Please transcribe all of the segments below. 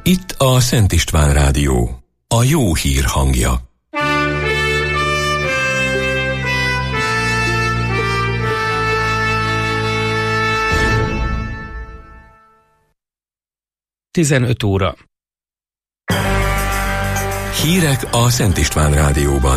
Itt a Szent István Rádió, a jó hír hangja. Tizenöt óra. Hírek a Szent István Rádióban.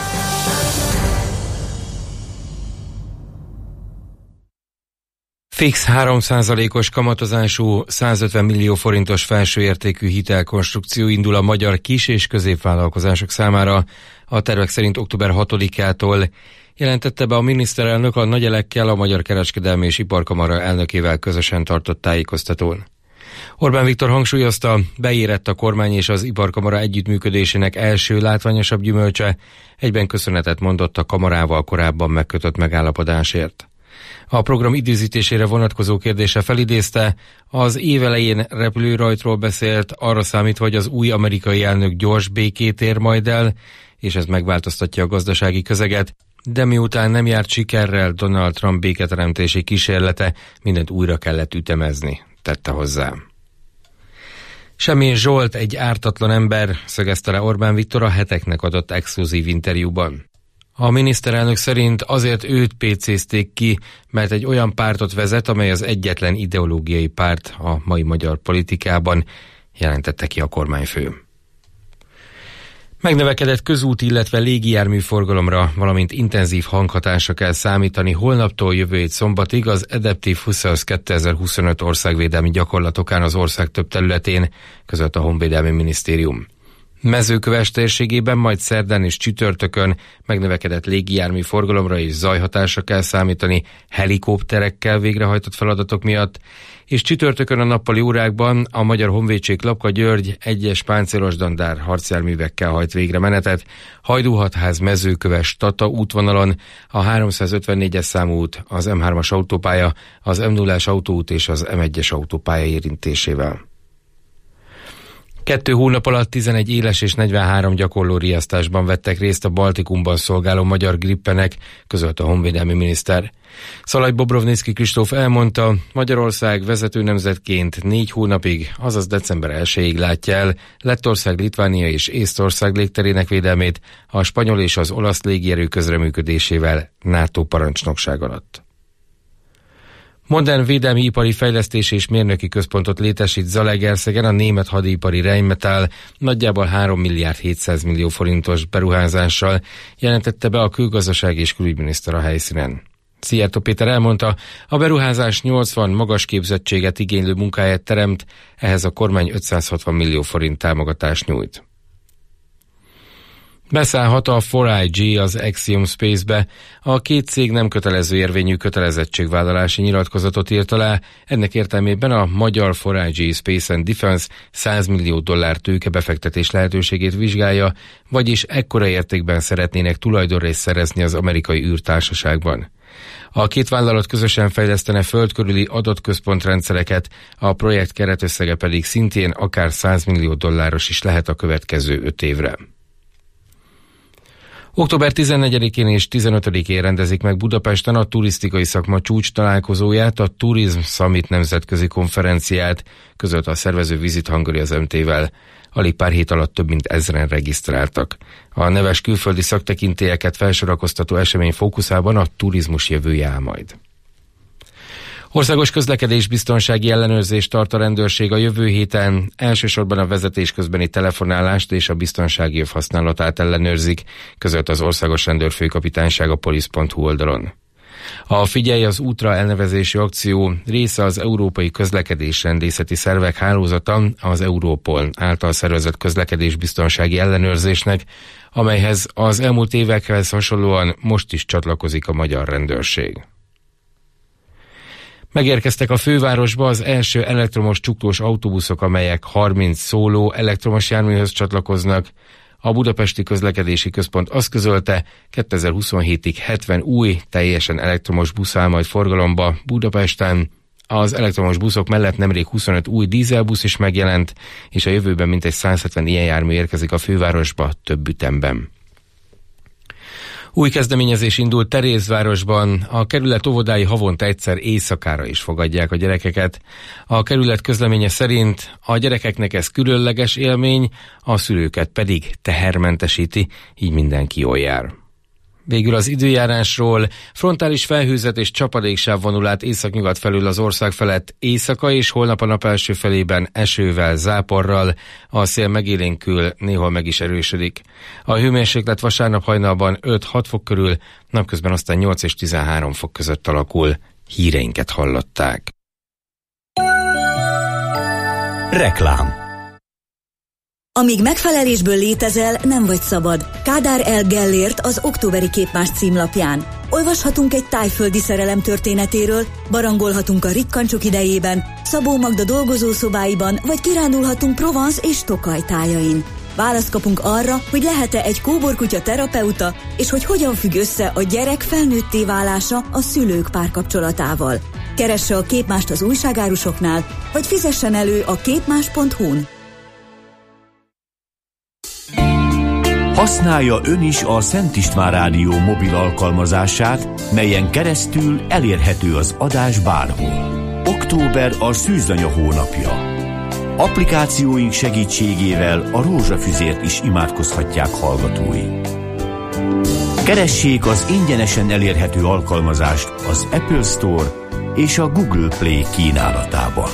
Fix 3%-os kamatozású 150 millió forintos felsőértékű hitelkonstrukció indul a magyar kis- és középvállalkozások számára. A tervek szerint október 6-ától jelentette be a miniszterelnök a Nagyelekkel, a Magyar Kereskedelmi és Iparkamara elnökével közösen tartott tájékoztatón. Orbán Viktor hangsúlyozta, beérett a kormány és az Iparkamara együttműködésének első látványosabb gyümölcse, egyben köszönetet mondott a kamarával korábban megkötött megállapodásért. A program időzítésére vonatkozó kérdése felidézte, az év elején repülőrajtról beszélt, arra számít, hogy az új amerikai elnök gyors békét ér majd el, és ez megváltoztatja a gazdasági közeget, de miután nem járt sikerrel Donald Trump béketeremtési kísérlete, mindent újra kellett ütemezni, tette hozzá. Semjén Zsolt egy ártatlan ember, szögezte le Orbán Viktor a Heteknek adott exkluzív interjúban. A miniszterelnök szerint azért őt pécézték ki, mert egy olyan pártot vezet, amely az egyetlen ideológiai párt a mai magyar politikában, jelentette ki a kormányfő. Megnövekedett közúti, illetve légijármű forgalomra, valamint intenzív hanghatásra kell számítani holnaptól jövő hét szombatig az Adaptive 2025 országvédelmi gyakorlatokán az ország több területén, között a Honvédelmi Minisztérium. Mezőköves térségében majd szerdán és csütörtökön megnövekedett légijármű forgalomra és zajhatásra kell számítani helikopterekkel végrehajtott feladatok miatt, és csütörtökön a nappali órákban a Magyar Honvédség Lapka-György egyes páncélos dandár harcjárművekkel hajt végre menetet, Hajdúhatház Mezőköves Tata útvonalon, a 354-es számú út, az M3-as autópálya, az M0-as autóút és az M1-es autópálya érintésével. 2 hónap alatt 11 éles és 43 gyakorló riasztásban vettek részt a Baltikumban szolgáló magyar grippenek, közölte a honvédelmi miniszter. Szalai Bobrovnicki Kristóf elmondta, Magyarország vezető nemzetként 4 hónapig, azaz december 1-ig látja el Lettország, Litvánia és Észtország légterének védelmét a spanyol és az olasz légierő közreműködésével NATO parancsnokság alatt. Modern védelmi ipari fejlesztés és mérnöki központot létesít Zalaegerszegen a német hadipari Rheinmetall nagyjából 3 milliárd 700 millió forintos beruházással, jelentette be a külgazdaság és külügyminiszter a helyszínen. Szijjártó Péter elmondta, a beruházás 80 magas képzettséget igénylő munkáját teremt, ehhez a kormány 560 millió forint támogatást nyújt. Beszállhat a 4IG az Axiom Space-be. A két cég nem kötelező érvényű kötelezettségvállalási nyilatkozatot írt alá, ennek értelmében a magyar 4IG Space and Defense $100 millió tőkebefektetés lehetőségét vizsgálja, vagyis ekkora értékben szeretnének tulajdonrészt szerezni az amerikai űrtársaságban. A két vállalat közösen fejlesztene föld körüli adatközpontrendszereket, a projekt keretösszege pedig szintén akár $100 millió is lehet a következő 5 évre. Október 14-én és 15-én rendezik meg Budapesten a turisztikai szakma csúcs találkozóját, a Tourism Summit nemzetközi konferenciát, közölte a szervező Visit Hungary az MT-vel. Alig pár hét alatt több mint 1000-en regisztráltak. A neves külföldi szaktekintélyeket felsorakoztató esemény fókuszában a turizmus jövője áll majd. Országos közlekedésbiztonsági ellenőrzést tart a rendőrség a jövő héten, elsősorban a vezetés közbeni telefonálást és a biztonsági öv használatát ellenőrzik, közölt az Országos Rendőrfőkapitányság a polisz.hu oldalon. A Figyelj az útra elnevezésű akció része az Európai Közlekedésrendészeti Szervek hálózata, az Europol által szervezett közlekedésbiztonsági ellenőrzésnek, amelyhez az elmúlt évekhez hasonlóan most is csatlakozik a magyar rendőrség. Megérkeztek a fővárosba az első elektromos csuklós autóbuszok, amelyek 30 szóló elektromos járműhöz csatlakoznak. A Budapesti Közlekedési Központ azt közölte, 2027-ig 70 új, teljesen elektromos busz áll majd forgalomba Budapesten. Az elektromos buszok mellett nemrég 25 új dízelbusz is megjelent, és a jövőben mintegy 170 ilyen jármű érkezik a fővárosba több ütemben. Új kezdeményezés indult Terézvárosban. A kerület óvodái havonta egyszer éjszakára is fogadják a gyerekeket. A kerület közleménye szerint a gyerekeknek ez különleges élmény, a szülőket pedig tehermentesíti, így mindenki jól jár. Végül az időjárásról: frontális felhőzet és csapadéksáv vonul át északnyugat felül az ország felett éjszaka, és holnap a nap első felében esővel, záporral, a szél megélénkül, néhol meg is erősödik. A hőmérséklet vasárnap hajnalban 5-6 fok körül, napközben aztán 8 és 13 fok között alakul. Híreinket hallották. Reklám. Amíg megfelelésből létezel, nem vagy szabad. Kádár L. Gellért az októberi Képmás címlapján. Olvashatunk egy tájföldi szerelem történetéről, barangolhatunk a rikkancsok idejében, Szabó Magda dolgozószobáiban, vagy kirándulhatunk Provence és Tokaj tájain. Választ kapunk arra, hogy lehet-e egy kóborkutya terapeuta, és hogy hogyan függ össze a gyerek felnőtté válása a szülők párkapcsolatával. Keresse a Képmást az újságárusoknál, vagy fizessen elő a képmás.hu-n. Használja ön is a Szent István Rádió mobil alkalmazását, melyen keresztül elérhető az adás bárhol. Október a szűzanya hónapja. Applikációink segítségével a rózsafüzért is imádkozhatják hallgatóink. Keressék az ingyenesen elérhető alkalmazást az Apple Store és a Google Play kínálatában.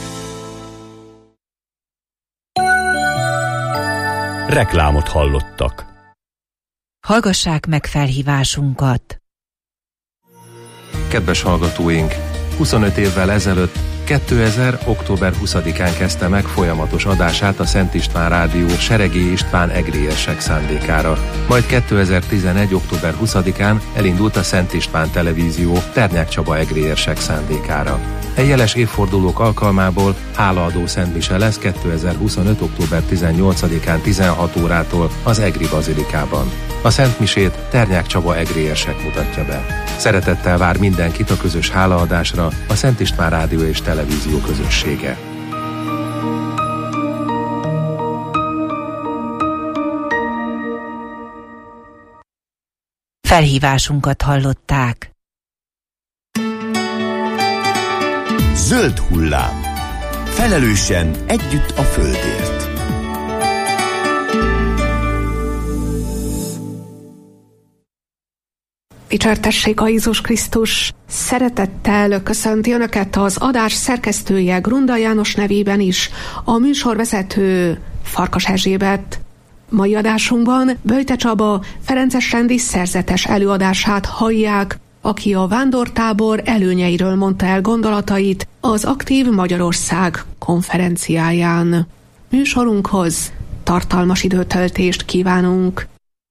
Reklámot hallottak. Hallgassák meg felhívásunkat. Kedves hallgatóink, 25 évvel ezelőtt, 2000. október 20-án kezdte meg folyamatos adását a Szent István Rádió Seregély István egrérsek szándékára. Majd 2011. október 20-án elindult a Szent István Televízió Ternyák Csaba egrérsek szándékára. Jeles évfordulók alkalmából hálaadó szentmise lesz 2025. október 18-án 16 órától az Egri Bazilikában. A szentmisét Ternyák Csaba egrérsek mutatja be. Szeretettel vár mindenkit a közös hálaadásra a Szent István Rádió és Televízió közössége. Felhívásunkat hallották. Zöld hullám. Felelősen együtt a földért. Dicsértessék a Jézus Krisztus! Szeretettel köszönti Önöket az adás szerkesztője Grunda János nevében is, a műsorvezető Farkas Erzsébet. Mai adásunkban Böjte Csaba ferences rendi szerzetes előadását hallják, aki a vándortábor előnyeiről mondta el gondolatait az Aktív Magyarország konferenciáján. Műsorunkhoz tartalmas időtöltést kívánunk.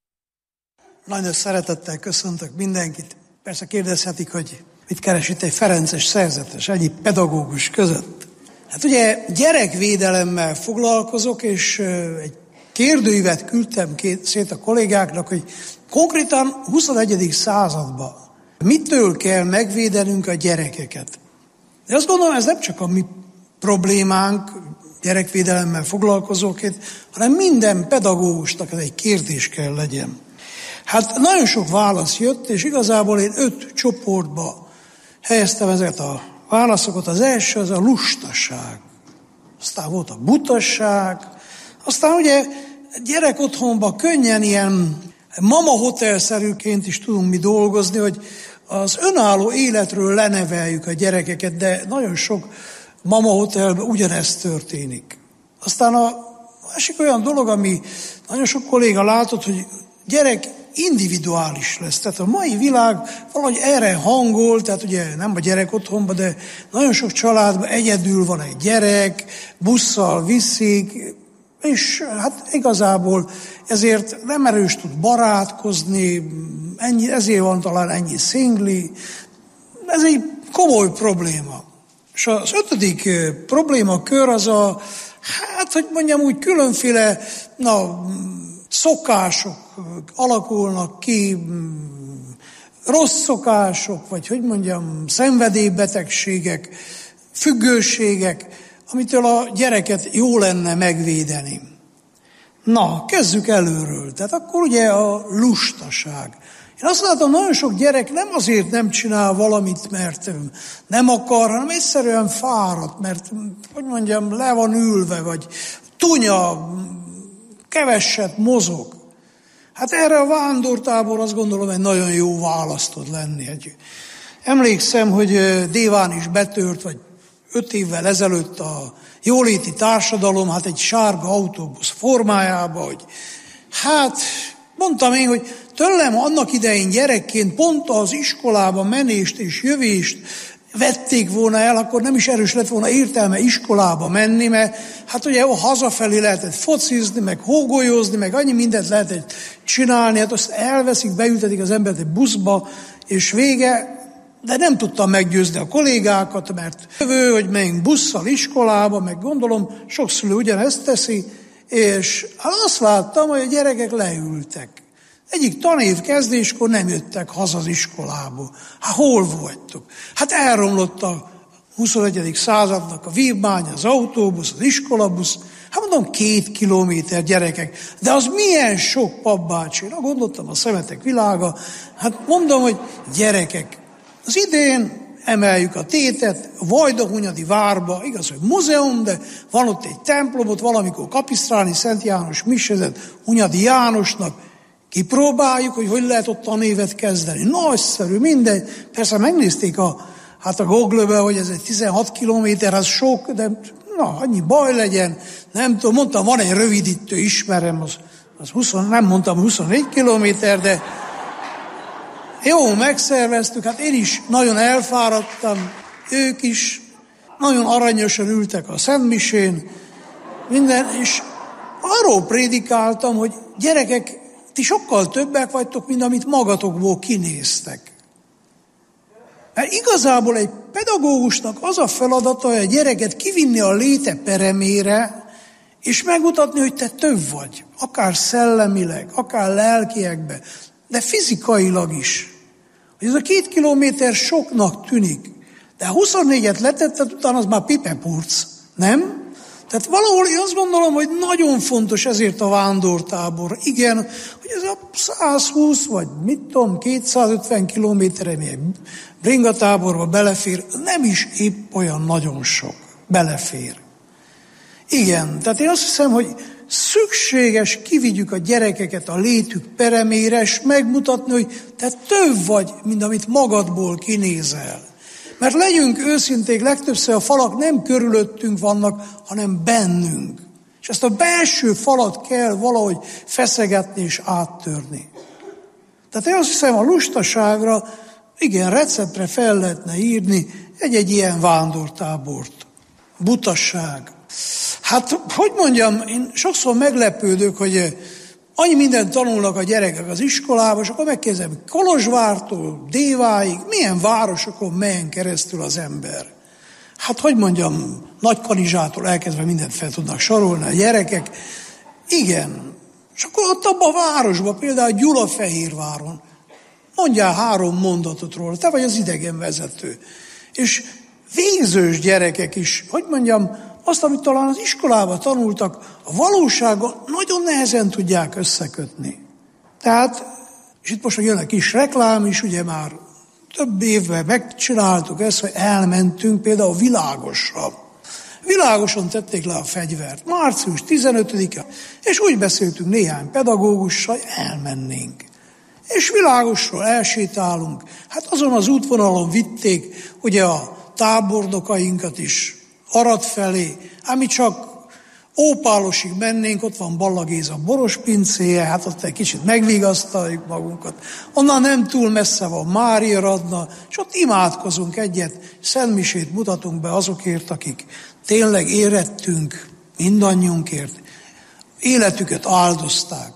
Nagyon szeretettel köszöntök mindenkit. Persze kérdezhetik, hogy mit keres itt egy ferences szerzetes, ennyi pedagógus között. Hát ugye gyerekvédelemmel foglalkozok, és egy kérdőívet küldtem szét a kollégáknak, hogy konkrétan 21. században mitől kell megvédenünk a gyerekeket. De azt gondolom, ez nem csak a mi problémánk, gyerekvédelemmel foglalkozóként, hanem minden pedagógusnak ez egy kérdés kell legyen. Hát nagyon sok válasz jött, és igazából én 5 csoportba helyeztem ezeket a válaszokat. Az első az a lustaság, aztán volt a butasság, aztán ugye gyerekotthonban könnyen ilyen mama hotelszerűként is tudunk mi dolgozni, hogy az önálló életről leneveljük a gyerekeket, de nagyon sok mama hotelben ugyanezt történik. Aztán a másik olyan dolog, ami nagyon sok kolléga látott, hogy gyerek individuális lesz. Tehát a mai világ valahogy erre hangol, tehát ugye nem a gyerek otthonban, de nagyon sok családban egyedül van egy gyerek, busszal viszik, és hát igazából ezért nem erős tud barátkozni, ezért van talán ennyi szingli. Ez egy komoly probléma. És az 5. problémakör az hogy mondjam úgy, különféle szokások alakulnak ki, rossz szokások, vagy hogy mondjam, szenvedélybetegségek, függőségek, amitől a gyereket jó lenne megvédeni. Na, kezdjük előről. Tehát akkor ugye a lustaság. Én azt látom, nagyon sok gyerek nem azért nem csinál valamit, mert nem akar, hanem egyszerűen fáradt, mert, hogy mondjam, le van ülve, vagy tunya, keveset mozog. Hát erre a vándortábor azt gondolom egy nagyon jó választ tud lenni. Emlékszem, hogy Déván is betört, vagy 5 évvel ezelőtt a jóléti társadalom, hát egy sárga autóbusz formájába, hogy hát mondtam én, hogy tőlem annak idején gyerekként pont az iskolába menést és jövést vették volna el, akkor nem is erős lett volna értelme iskolába menni, mert hát ugye hazafelé lehetett focizni, meg hógolyozni, meg annyi mindent lehetett csinálni, hát azt elveszik, beültetik az embert egy buszba, és vége, de nem tudtam meggyőzni a kollégákat, mert jövő, hogy menjünk busszal iskolába, meg gondolom, sok szülő ugyanezt teszi, és hát azt láttam, hogy a gyerekek leültek. Egyik tanév kezdéskor nem jöttek haza az iskolából. Hát hol vagytok? Hát elromlott a 21. századnak a vívmány, az autóbusz, az iskolabusz. Hát mondom, 2 kilométer gyerekek. De az milyen sok papbácsi. Na, gondoltam, a szemetek világa. Hát mondom, hogy gyerekek, az idén emeljük a tétet, a Vajdahunyadi várba, igaz, hogy múzeum, de van ott egy templomot, valamikor Kapisztráni Szent János misezett Hunyadi Jánosnak. Kipróbáljuk, hogy lehet ott a névet kezdeni. Nagyszerű, mindegy. Persze megnézték a Google-be, hogy ez egy 16 kilométer, az sok, de annyi baj legyen. Nem tudom, mondtam, van egy rövidítő, ismerem, az 20, nem mondtam 24 kilométer, de jó, megszerveztük, hát én is nagyon elfáradtam, ők is nagyon aranyosan ültek a szentmisén, minden, és arról prédikáltam, hogy gyerekek, ti sokkal többek vagytok, mint amit magatokból kinéztek. Mert igazából egy pedagógusnak az a feladata, hogy a gyereket kivinni a léte peremére, és megmutatni, hogy te több vagy. Akár szellemileg, akár lelkiekben, de fizikailag is. Hogy ez a 2 kilométer soknak tűnik. De 24-et letetted, utána az már pipepurc, nem? Tehát valahol én azt gondolom, hogy nagyon fontos ezért a vándortábor. Igen, hogy ez a 120 vagy 250 kilométer, ami egy bringatáborba belefér, nem is épp olyan nagyon sok. Belefér. Igen, tehát én azt hiszem, hogy szükséges kivigyük a gyerekeket a létük peremére, és megmutatni, hogy te több vagy, mint amit magadból kinézel. Mert legyünk őszinték, legtöbbször a falak nem körülöttünk vannak, hanem bennünk. És ezt a belső falat kell valahogy feszegetni és áttörni. Tehát én azt hiszem, a lustaságra, igen, receptre fel lehetne írni egy ilyen vándortábort. Butaság. Hát, hogy mondjam, én sokszor meglepődök, hogy annyi mindent tanulnak a gyerekek az iskolában, és akkor megkérdezem, Kolozsvártól Déváig, milyen városokon melyen keresztül az ember? Hát, hogy mondjam, Nagykanizsától elkezdve mindent fel tudnak sorolni a gyerekek. Igen. És akkor ott abban a városban, például Gyulafehérváron, mondjál 3 mondatot róla, te vagy az idegenvezető. És végzős gyerekek is, hogy mondjam, azt, amit talán az iskolában tanultak, a valósággal nagyon nehezen tudják összekötni. Tehát, és itt most jön egy kis reklám is, ugye már több évben megcsináltuk ezt, hogy elmentünk például Világosra. Világoson tették le a fegyvert, március 15-e, és úgy beszéltünk néhány pedagógussal, hogy elmennénk. És Világosról elsétálunk. Hát azon az útvonalon vitték ugye a tábornokainkat is Arad felé, ami csak Ópálosig mennénk, ott van Balla Géza boros pincéje, hát ott egy kicsit megvigasztaljuk magunkat. Onnan nem túl messze van Mária Radna, és ott imádkozunk egyet, szentmisét mutatunk be azokért, akik tényleg érettünk, mindannyiunkért, életüket áldozták.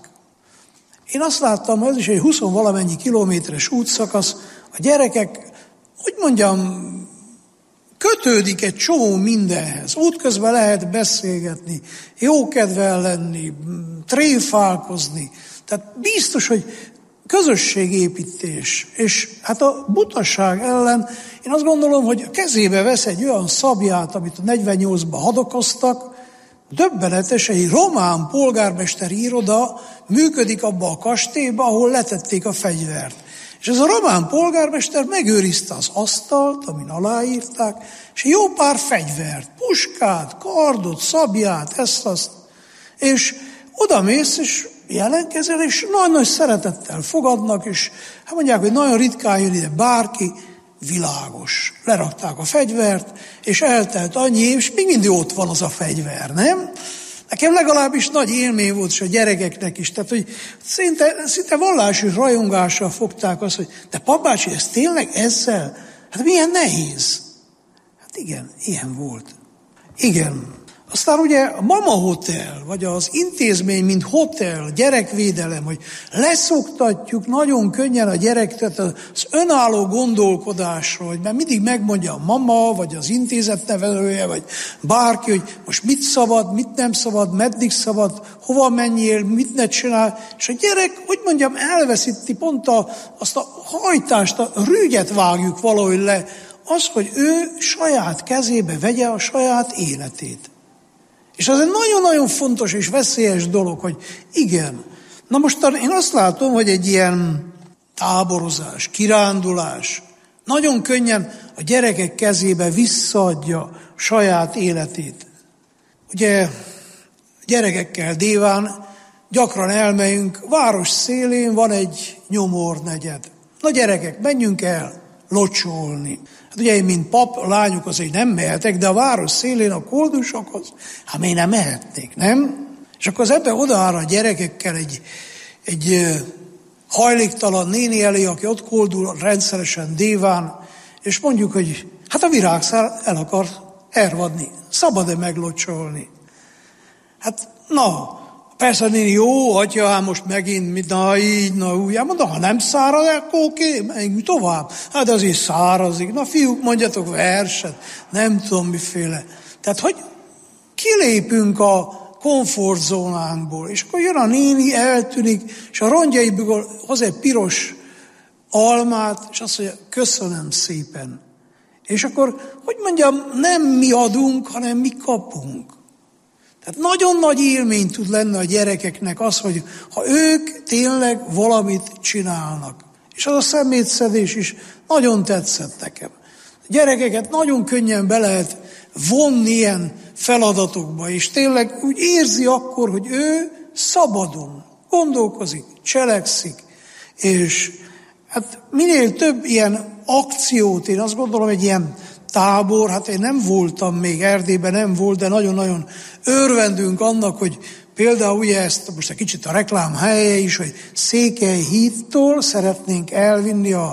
Én azt láttam, ez is egy 20-valamennyi kilométeres útszakasz, a gyerekek, hogy mondjam, kötődik egy csomó mindenhez. Útközben lehet beszélgetni, jókedvel lenni, tréfálkozni. Tehát biztos, hogy közösségépítés. És hát a butaság ellen én azt gondolom, hogy a kezébe vesz egy olyan szabját, amit a 48-ban hadokoztak, döbbenetes, egy román polgármesteri iroda működik abba a kastélyba, ahol letették a fegyvert. És ez a román polgármester megőrizte az asztalt, amin aláírták, és jó pár fegyvert, puskát, kardot, szabját, ezt-azt. És odamész, és jelentkezel, és nagy-nagy szeretettel fogadnak, és hát mondják, hogy nagyon ritkán jön ide bárki, világos. Lerakták a fegyvert, és eltelt annyi év, és még mindig ott van az a fegyver, nem? Nekem legalábbis nagy élmény volt, és a gyerekeknek is. Tehát, hogy szinte vallási rajongással fogták azt, hogy de papbácsi, ez tényleg ezzel? Hát milyen nehéz. Hát igen, ilyen volt. Igen. Aztán ugye a Mama Hotel, vagy az intézmény, mint hotel, gyerekvédelem, hogy leszoktatjuk nagyon könnyen a gyereket az önálló gondolkodásról, hogy mert mindig megmondja a mama, vagy az intézetnevelője, vagy bárki, hogy most mit szabad, mit nem szabad, meddig szabad, hova menjél, mit ne csinál, és a gyerek, hogy mondjam, elveszíti pont azt a hajtást, a rügyet vágjuk valahogy le, az, hogy ő saját kezébe vegye a saját életét. És az egy nagyon-nagyon fontos és veszélyes dolog, hogy igen. Na most én azt látom, hogy egy ilyen táborozás, kirándulás nagyon könnyen a gyerekek kezébe visszaadja saját életét. Ugye gyerekekkel déván gyakran elmegyünk, város szélén van egy nyomornegyed. Na gyerekek, menjünk el locsolni. Hát ugye én, mint pap, a lányok azért nem mehetek, de a város szélén a koldusokhoz, hát még nem mehetnék, nem? És akkor az ebben odaáll a gyerekekkel egy hajléktalan néni elé, aki ott koldul rendszeresen déván, és mondjuk, hogy hát a virágszár el akar ervadni, szabad-e meglocsolni? Hát na, persze néni, jó, atya, hát most megint, na így, na úgy, hát mondom, ha nem szárad, akkor oké, menjünk tovább. Hát azért szárazik. Na fiúk, mondjatok verset, nem tudom miféle. Tehát, hogy kilépünk a komfortzónánkból, és akkor jön a néni, eltűnik, és a rongyaiból hoz egy piros almát, és azt mondja, köszönöm szépen. És akkor, hogy mondjam, nem mi adunk, hanem mi kapunk. Tehát nagyon nagy élmény tud lenni a gyerekeknek az, hogy ha ők tényleg valamit csinálnak. És az a szemétszedés is nagyon tetszett nekem. A gyerekeket nagyon könnyen be lehet vonni ilyen feladatokba, és tényleg úgy érzi akkor, hogy ő szabadon gondolkozik, cselekszik, és hát minél több ilyen akciót, én azt gondolom, egy ilyen tábor, hát én nem voltam még, Erdélyben nem volt, de nagyon-nagyon örvendünk annak, hogy például ugye ezt most egy kicsit a reklám helye is, hogy Székelyhídtól szeretnénk elvinni a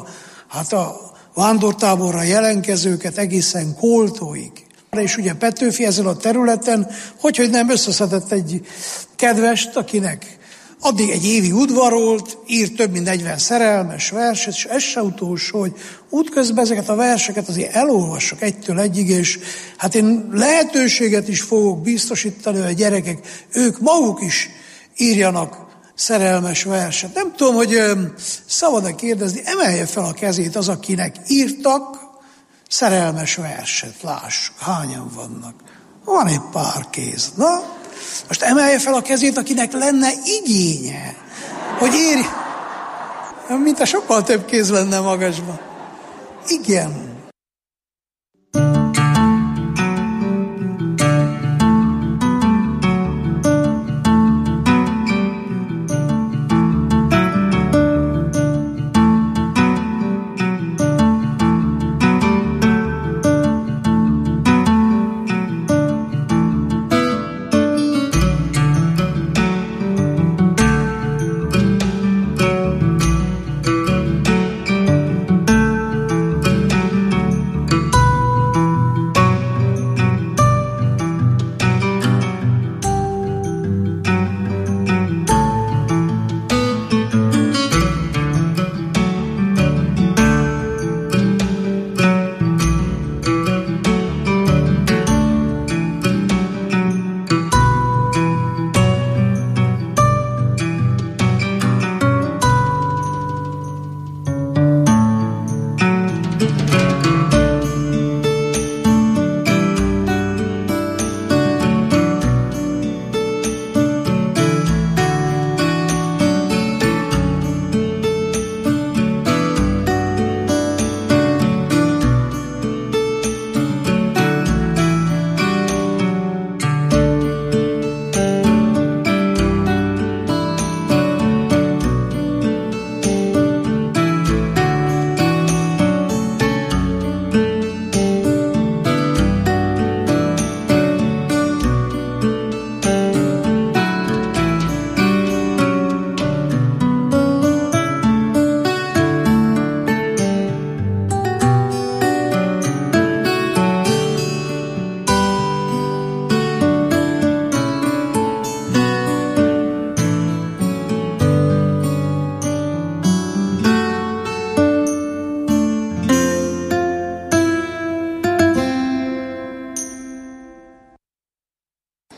vándortáborra jelentkezőket egészen Koltóig. És ugye Petőfi ezen a területen, hogy nem összeszedett egy kedvest, akinek addig egy évig udvarolt, írt több mint 40 szerelmes verset, és ez se utolsó, hogy útközben ezeket a verseket azért elolvassak egytől egyig, és hát én lehetőséget is fogok biztosítani, hogy a gyerekek, ők maguk is írjanak szerelmes verset. Nem tudom, hogy szabad-e kérdezni, emelje fel a kezét az, akinek írtak szerelmes verset. Lássuk, hányan vannak. Van egy pár kéz. Na, most emelje fel a kezét, akinek lenne igénye, hogy írj. Mint a sokkal több kéz lenne magasban. Igen.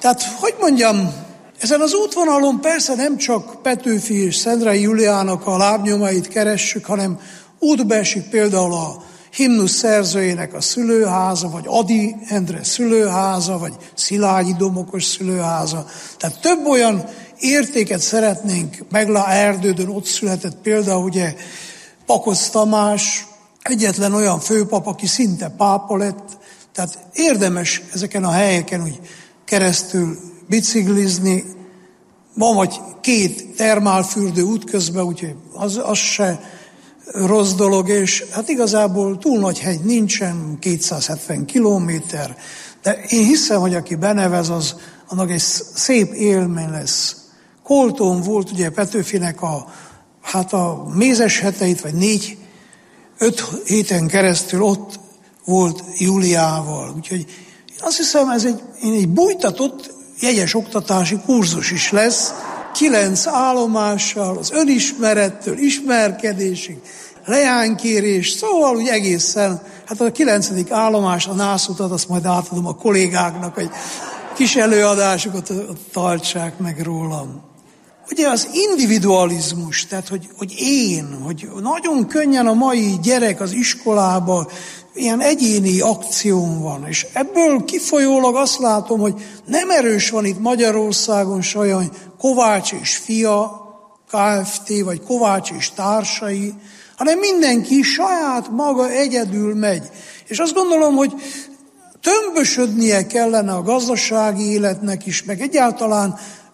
Tehát, hogy mondjam, ezen az útvonalon persze nem csak Petőfi és Szendrei Juliának a lábnyomait keressük, hanem útba esik például a himnusz szerzőjének a szülőháza, vagy Ady Endre szülőháza, vagy Szilágyi Domokos szülőháza. Tehát több olyan értéket szeretnénk Erdődön, ott született például ugye Pakosz Tamás, egyetlen olyan főpap, aki szinte pápa lett. Tehát érdemes ezeken a helyeken úgy keresztül biciklizni. Van vagy 2 termálfürdő útközben, úgyhogy az se rossz dolog, és hát igazából túl nagy hegy nincsen, 270 kilométer, de én hiszem, hogy aki benevez, annak egy szép élmény lesz. Koltón volt ugye Petőfinek a mézes heteit, vagy 4-5 héten keresztül ott volt Júliával. Úgyhogy én azt hiszem, ez egy bújtatott jegyes oktatási kurzus is lesz, 9 állomással, az önismerettől, ismerkedésig, leánykérés, szóval úgy egészen, hát a 9. állomás, a nászutat, azt majd átadom a kollégáknak, hogy kis előadásokat tartsák meg rólam. Ugye az individualizmus, tehát hogy nagyon könnyen a mai gyerek az iskolában ilyen egyéni akción van, és ebből kifolyólag azt látom, hogy nem erős van itt Magyarországon se olyan Kovács és fia Kft. Vagy Kovács és társai, hanem mindenki saját maga egyedül megy. És azt gondolom, hogy tömbösödnie kellene a gazdasági életnek is, meg egyáltalán,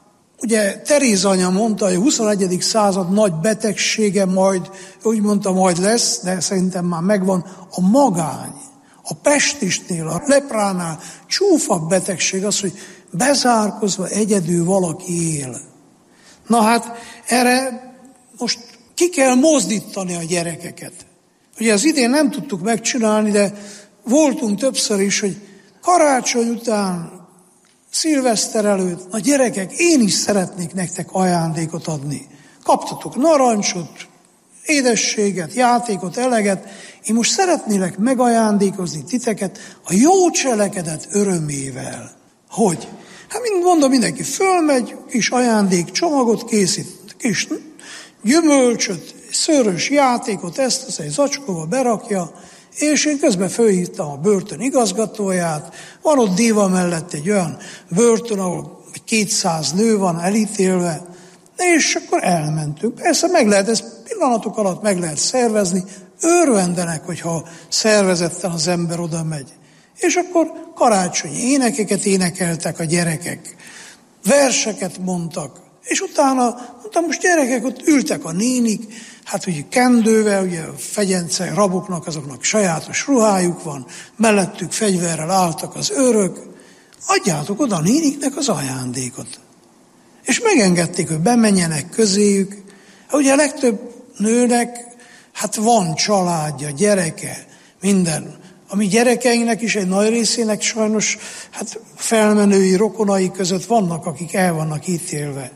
ugye Teréz anya mondta, hogy a 21. század nagy betegsége majd, úgy mondta, majd lesz, de szerintem már megvan, a magány. A pestisnél, a lepránál csúfabb betegség az, hogy bezárkozva egyedül valaki él. Na hát erre most ki kell mozdítani a gyerekeket. Ugye az idén nem tudtuk megcsinálni, de voltunk többször is, hogy karácsony után, szilveszter előtt, na gyerekek, én is szeretnék nektek ajándékot adni. Kaptatok narancsot, édességet, játékot, eleget. Én most szeretnélek megajándékozni titeket a jó cselekedet örömével. Hogy? Hát mondom, mindenki fölmegy, kis ajándékcsomagot készít, kis gyümölcsöt, szőrös játékot, ezt egy zacskóba berakja, és én közben fölhívtam a börtön igazgatóját, van ott Déva mellett egy olyan börtön, ahol 200 nő van elítélve, és akkor elmentünk. Persze meg lehet, ezt pillanatok alatt meg lehet szervezni, örvendenek, hogyha szervezetten az ember oda megy. És akkor karácsonyi énekeket énekeltek a gyerekek, verseket mondtak, és utána mondtam, most gyerekek, ott ültek a nénik, hát ugye kendővel, ugye a fegyence raboknak, azoknak sajátos ruhájuk van, mellettük fegyverrel álltak az őrök, adjátok oda a néniknek az ajándékot. És megengedték, hogy bemenjenek közéjük. Hát ugye a legtöbb nőnek, hát van családja, gyereke, minden. A mi gyerekeinknek is egy nagy részének sajnos, hát felmenői rokonai között vannak, akik el vannak ítélve.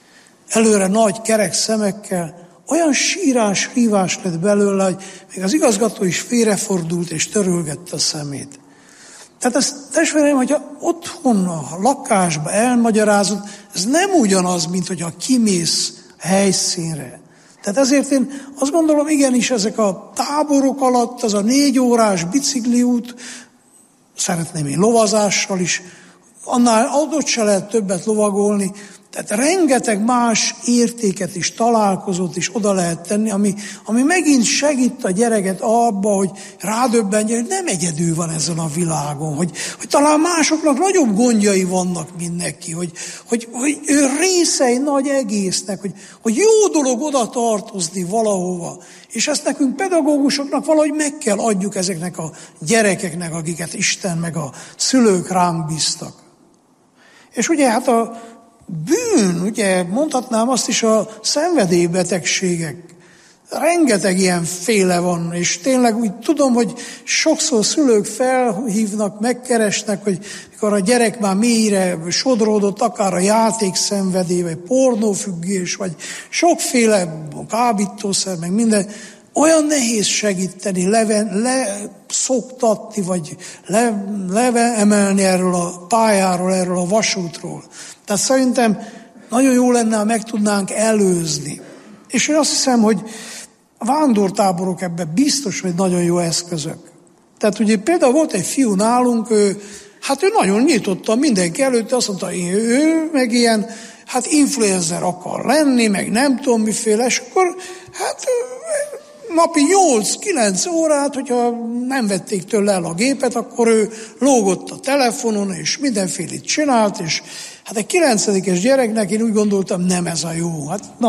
Előre nagy kerek szemekkel, olyan sírás, hívás lett belőle, hogy még az igazgató is félrefordult és törölgette a szemét. Tehát ezt testvérem, hogyha otthon a lakásba elmagyarázod, ez nem ugyanaz, mint hogyha kimész a helyszínre. Tehát ezért én azt gondolom, igenis ezek a táborok alatt, az a 4 órás bicikliút, szeretném én lovazással is, annál adott se lehet többet lovagolni, tehát rengeteg más értéket is, találkozót is oda lehet tenni, ami megint segít a gyereket abba, hogy rádöbbenje, hogy nem egyedül van ezen a világon, hogy talán másoknak nagyobb gondjai vannak, mint neki, hogy ő része egy nagy egésznek, hogy jó dolog oda tartozni valahova. És ezt nekünk pedagógusoknak valahogy meg kell adjuk ezeknek a gyerekeknek, akiket Isten meg a szülők ránk bíztak. És ugye hát a bűn, ugye mondhatnám azt is, a szenvedélybetegségek. Rengeteg ilyen féle van, és tényleg úgy tudom, hogy sokszor szülők felhívnak, megkeresnek, hogy mikor a gyerek már mélyre sodródott, akár a játékszenvedély, vagy pornófüggés, vagy sokféle kábítószer, meg minden, olyan nehéz segíteni, leszoktatni, vagy emelni erről a pályáról, erről a vasútról. Tehát szerintem nagyon jó lenne, ha meg tudnánk előzni. És én azt hiszem, hogy a vándortáborok ebben biztos, hogy nagyon jó eszközök. Tehát ugye például volt egy fiú nálunk, ő nagyon nyitottan mindenki előtt, azt mondta, ő meg ilyen, influencer akar lenni, meg nem tudom miféle, és akkor napi 8-9 órát, hogyha nem vették tőle el a gépet, akkor ő lógott a telefonon, és mindenfélét csinált, és egy 9-es gyereknek én úgy gondoltam, nem ez a jó.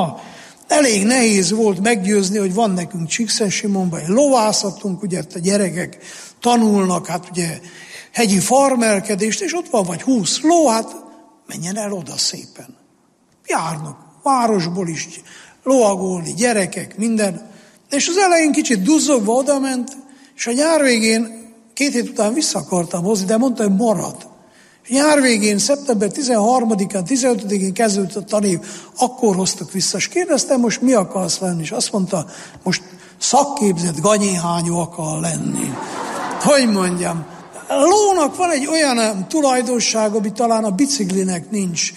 Elég nehéz volt meggyőzni, hogy van nekünk Csíkszentsimonban egy lovászatunk, ugye a gyerekek tanulnak, ugye hegyi farmerkedést, és ott van vagy 20 ló, menjen el oda szépen. Járnak városból is lovagolni, gyerekek, minden. És az elején kicsit duzzogva odament, és a nyár végén 2 hét után vissza akartam hozni, de mondta, hogy marad. Nyár végén, szeptember 13-án, 15-én kezdődött a tanév, akkor hoztak vissza. És kérdeztem, most mi akarsz lenni? És azt mondta, most szakképzett ganyéhányó akar lenni. Hogy mondjam? A lónak van egy olyan tulajdonság, ami talán a biciklinek nincs.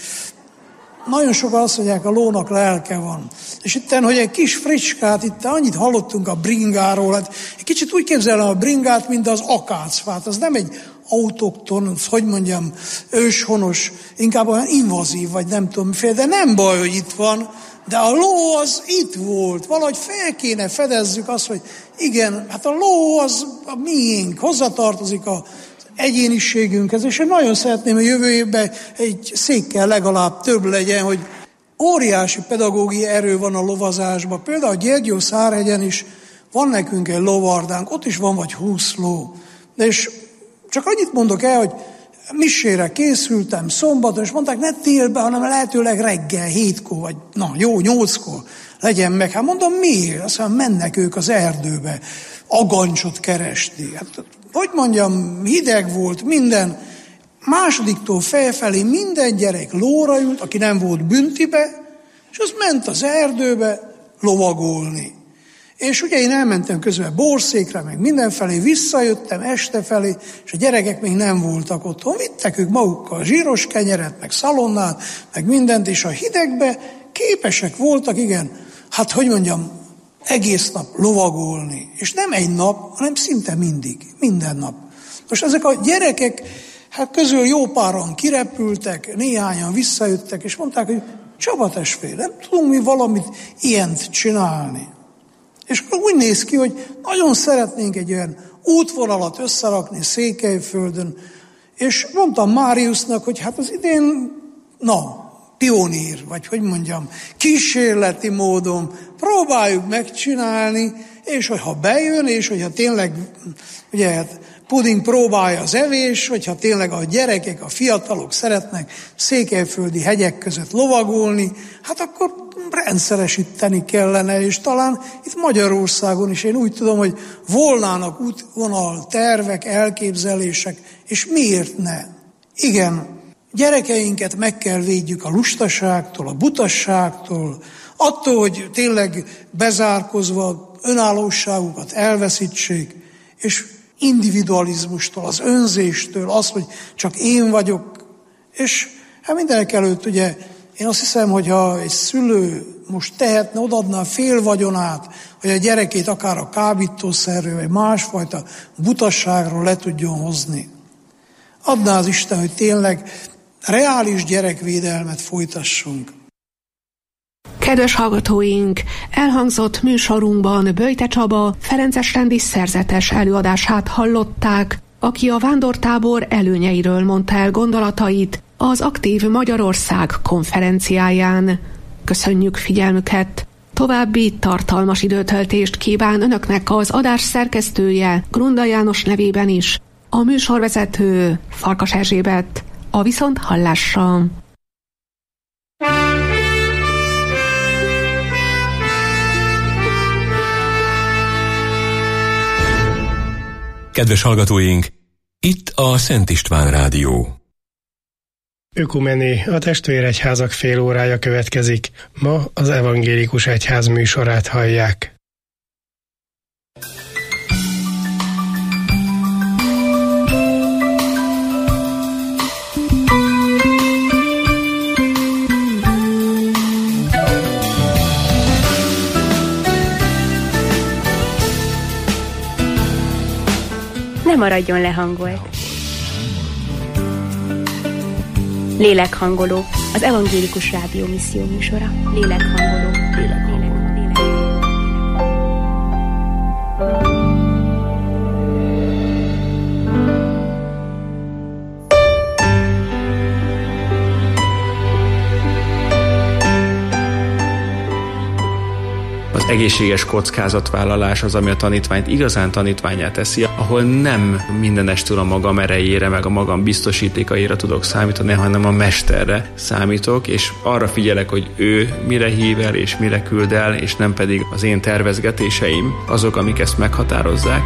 Nagyon sokan azt mondják, a lónak lelke van. És itten, hogy egy kis fricskát, itt annyit hallottunk a bringáról, egy kicsit úgy képzelem a bringát, mint az akácfát. Az nem egy autokton, hogy mondjam, őshonos, inkább olyan invazív, vagy nem tudom miféle, de nem baj, hogy itt van, de a ló az itt volt. Valahogy fel kéne fedezzük azt, hogy igen, a ló az a miénk, hozzatartozik az egyéniségünkhez, és én nagyon szeretném, hogy jövő évben egy székkel legalább több legyen, hogy óriási pedagógiai erő van a lovazásban. Például a Gyergyó-Szárhegyen is van nekünk egy lovardánk, ott is van vagy 20 ló. De és csak annyit mondok el, hogy misére készültem szombaton, és mondták, ne délben, hanem lehetőleg reggel, 7-kor, vagy 8-kor legyen meg. Mondom, miért? Azt mondom, mennek ők az erdőbe agancsot keresni. Hogy mondjam, hideg volt, minden. Másodiktól felfelé minden gyerek lóra ült, aki nem volt büntibe, és az ment az erdőbe lovagolni. És ugye én elmentem közben borszékre, meg mindenfelé, visszajöttem este felé, és a gyerekek még nem voltak otthon. Vittek ők magukkal zsíros kenyeret, meg szalonnát, meg mindent, és a hidegbe képesek voltak, igen, hogy mondjam, egész nap lovagolni. És nem egy nap, hanem szinte mindig, minden nap. Most ezek a gyerekek közül jó páran kirepültek, néhányan visszajöttek, és mondták, hogy Csaba testvér, nem tudunk mi valamit ilyent csinálni. És akkor úgy néz ki, hogy nagyon szeretnénk egy olyan útvonalat összerakni Székelyföldön, és mondtam Máriusznak, hogy az idén, pionír, vagy hogy mondjam, kísérleti módon próbáljuk megcsinálni, és hogyha bejön, és hogyha tényleg, ugye, puding próbálja az evés, hogyha tényleg a gyerekek, a fiatalok szeretnek székelyföldi hegyek között lovagolni, akkor rendszeresíteni kellene, és talán itt Magyarországon is én úgy tudom, hogy volnának útvonal tervek, elképzelések, és miért ne? Igen, gyerekeinket meg kell védjük a lustaságtól, a butasságtól, attól, hogy tényleg bezárkozva önállóságukat elveszítsék, és individualizmustól, az önzéstől, az, hogy csak én vagyok. És mindenek előtt ugye én azt hiszem, hogy ha egy szülő most tehetne, odaadná a fél vagyonát, hogy a gyerekét akár a kábítószerről, vagy másfajta butasságról le tudjon hozni. Adná az Isten, hogy tényleg reális gyerekvédelmet folytassunk. Kedves hallgatóink, elhangzott műsorunkban Böjte Csaba ferencesrendi szerzetes előadását hallották, aki a vándortábor előnyeiről mondta el gondolatait az Aktív Magyarország konferenciáján. Köszönjük figyelmüket! További tartalmas időtöltést kíván önöknek az adás szerkesztője Grunda János nevében is, a műsorvezető Farkas Erzsébet. A viszonthallásra! Kedves hallgatóink, itt a Szent István Rádió. Ökumeni, a testvéregyházak fél órája következik. Ma az evangélikus egyház műsorát hallják. ne maradjon lehangolt. Lélekhangoló, az Evangélikus Rádió misszió műsora. Lélekhangoló. Az egészséges kockázatvállalás az, ami a tanítványt igazán tanítvánnyá teszi, ahol nem mindenestül a magam erejére, meg a magam biztosítékaira tudok számítani, hanem a mesterre számítok, és arra figyelek, hogy ő mire hív el, és mire küld el, és nem pedig az én tervezgetéseim, azok, amik ezt meghatározzák.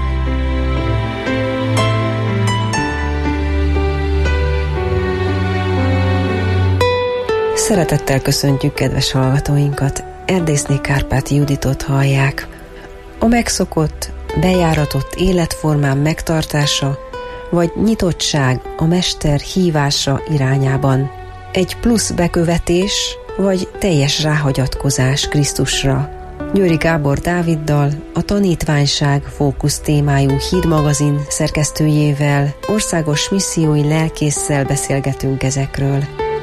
Szeretettel köszöntjük kedves hallgatóinkat! Erdészné Kárpáti Juditot hallják. A megszokott, bejáratott életformán megtartása, vagy nyitottság a mester hívása irányában. Egy plusz bekövetés, vagy teljes ráhagyatkozás Krisztusra. Győri Gábor Dáviddal, a Tanítványság fókusz témájú Híd-magazin szerkesztőjével, országos missziói lelkésszel beszélgetünk ezekről.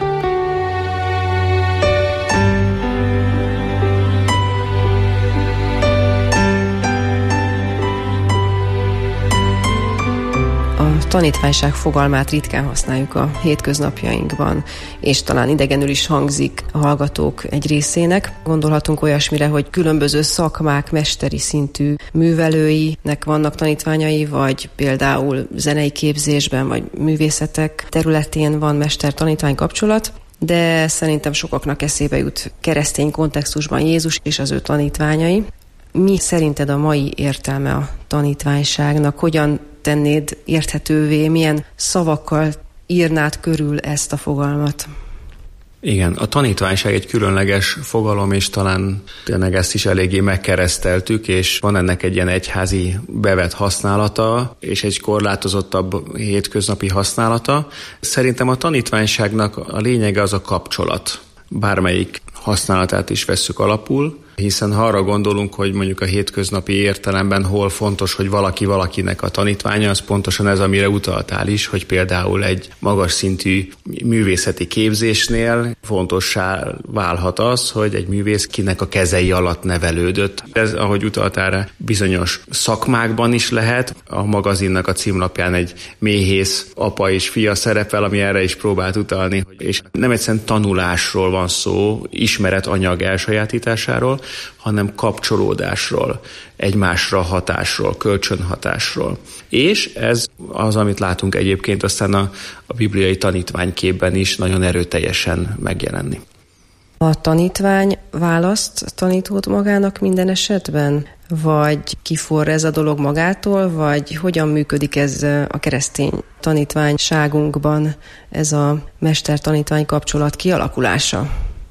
Tanítványság fogalmát ritkán használjuk a hétköznapjainkban, és talán idegenül is hangzik a hallgatók egy részének. Gondolhatunk olyasmire, hogy különböző szakmák mesteri szintű művelőinek vannak tanítványai, vagy például zenei képzésben, vagy művészetek területén van mester-tanítvány kapcsolat, de szerintem sokaknak eszébe jut keresztény kontextusban Jézus és az ő tanítványai. Mi szerinted a mai értelme a tanítványságnak? Hogyan tennéd érthetővé, milyen szavakkal írnád körül ezt a fogalmat? Igen, a tanítványság egy különleges fogalom, és talán tényleg ezt is eléggé megkereszteltük, és van ennek egy ilyen egyházi bevett használata, és egy korlátozottabb hétköznapi használata. Szerintem a tanítványságnak a lényege az a kapcsolat. Bármelyik használatát is vesszük alapul, hiszen ha arra gondolunk, hogy mondjuk a hétköznapi értelemben hol fontos, hogy valaki valakinek a tanítványa, az pontosan ez, amire utaltál is, hogy például egy magas szintű művészeti képzésnél fontossá válhat az, hogy egy művész kinek a kezei alatt nevelődött. Ez, ahogy utaltál, bizonyos szakmákban is lehet. A magazinnak a címlapján egy méhész apa és fia szerepel, ami erre is próbált utalni, és nem egyszerűen tanulásról van szó, ismeretanyag elsajátításáról, hanem kapcsolódásról, egymásra hatásról, kölcsönhatásról. És ez az, amit látunk egyébként aztán a bibliai tanítványképben is nagyon erőteljesen megjelenni. A tanítvány választ tanítót magának minden esetben? Vagy kiforr ez a dolog magától, vagy hogyan működik ez a keresztény tanítványságunkban, ez a mester-tanítvány kapcsolat kialakulása?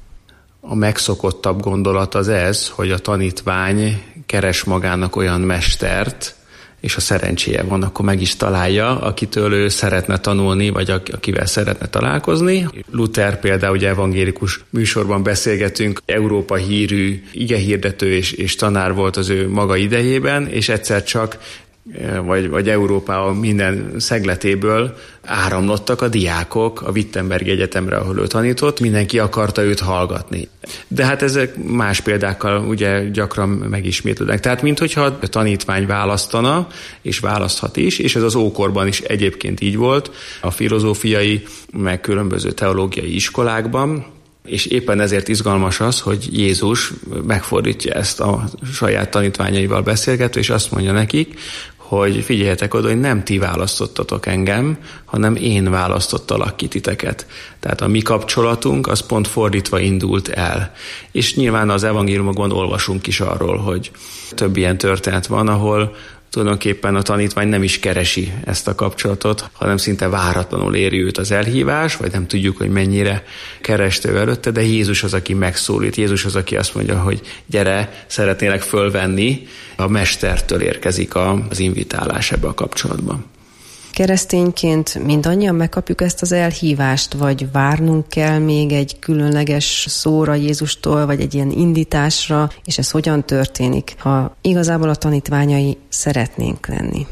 A megszokottabb gondolat az ez, hogy a tanítvány keres magának olyan mestert, és ha szerencséje van, akkor meg is találja, akitől ő szeretne tanulni, vagy akivel szeretne találkozni. Luther például, ugye evangélikus műsorban beszélgetünk, Európa hírű igehirdető és tanár volt az ő maga idejében, és egyszer csak vagy Európa minden szegletéből áramlottak a diákok a Wittenbergi Egyetemre, ahol ő tanított, mindenki akarta őt hallgatni. De hát ezek más példákkal ugye gyakran megismétlődnek. Tehát minthogyha a tanítvány választana, és választhat is, és ez az ókorban is egyébként így volt, a filozófiai, meg különböző teológiai iskolákban, és éppen ezért izgalmas az, hogy Jézus megfordítja ezt a saját tanítványaival beszélgetve, és azt mondja nekik, hogy figyeljetek oda, hogy nem ti választottatok engem, hanem én választottalak ki titeket. Tehát a mi kapcsolatunk az pont fordítva indult el. És nyilván az evangéliumokban olvasunk is arról, hogy több ilyen történet van, ahol tulajdonképpen a tanítvány nem is keresi ezt a kapcsolatot, hanem szinte váratlanul éri őt az elhívás, vagy nem tudjuk, hogy mennyire kereste ő előtte, de Jézus az, aki megszólít. Jézus az, aki azt mondja, hogy gyere, szeretnélek fölvenni. A mestertől érkezik az invitálás ebbe a kapcsolatban. Keresztényként mindannyian megkapjuk ezt az elhívást, vagy várnunk kell még egy különleges szóra Jézustól, vagy egy ilyen indításra, és ez hogyan történik, ha igazából a tanítványai szeretnénk lenni?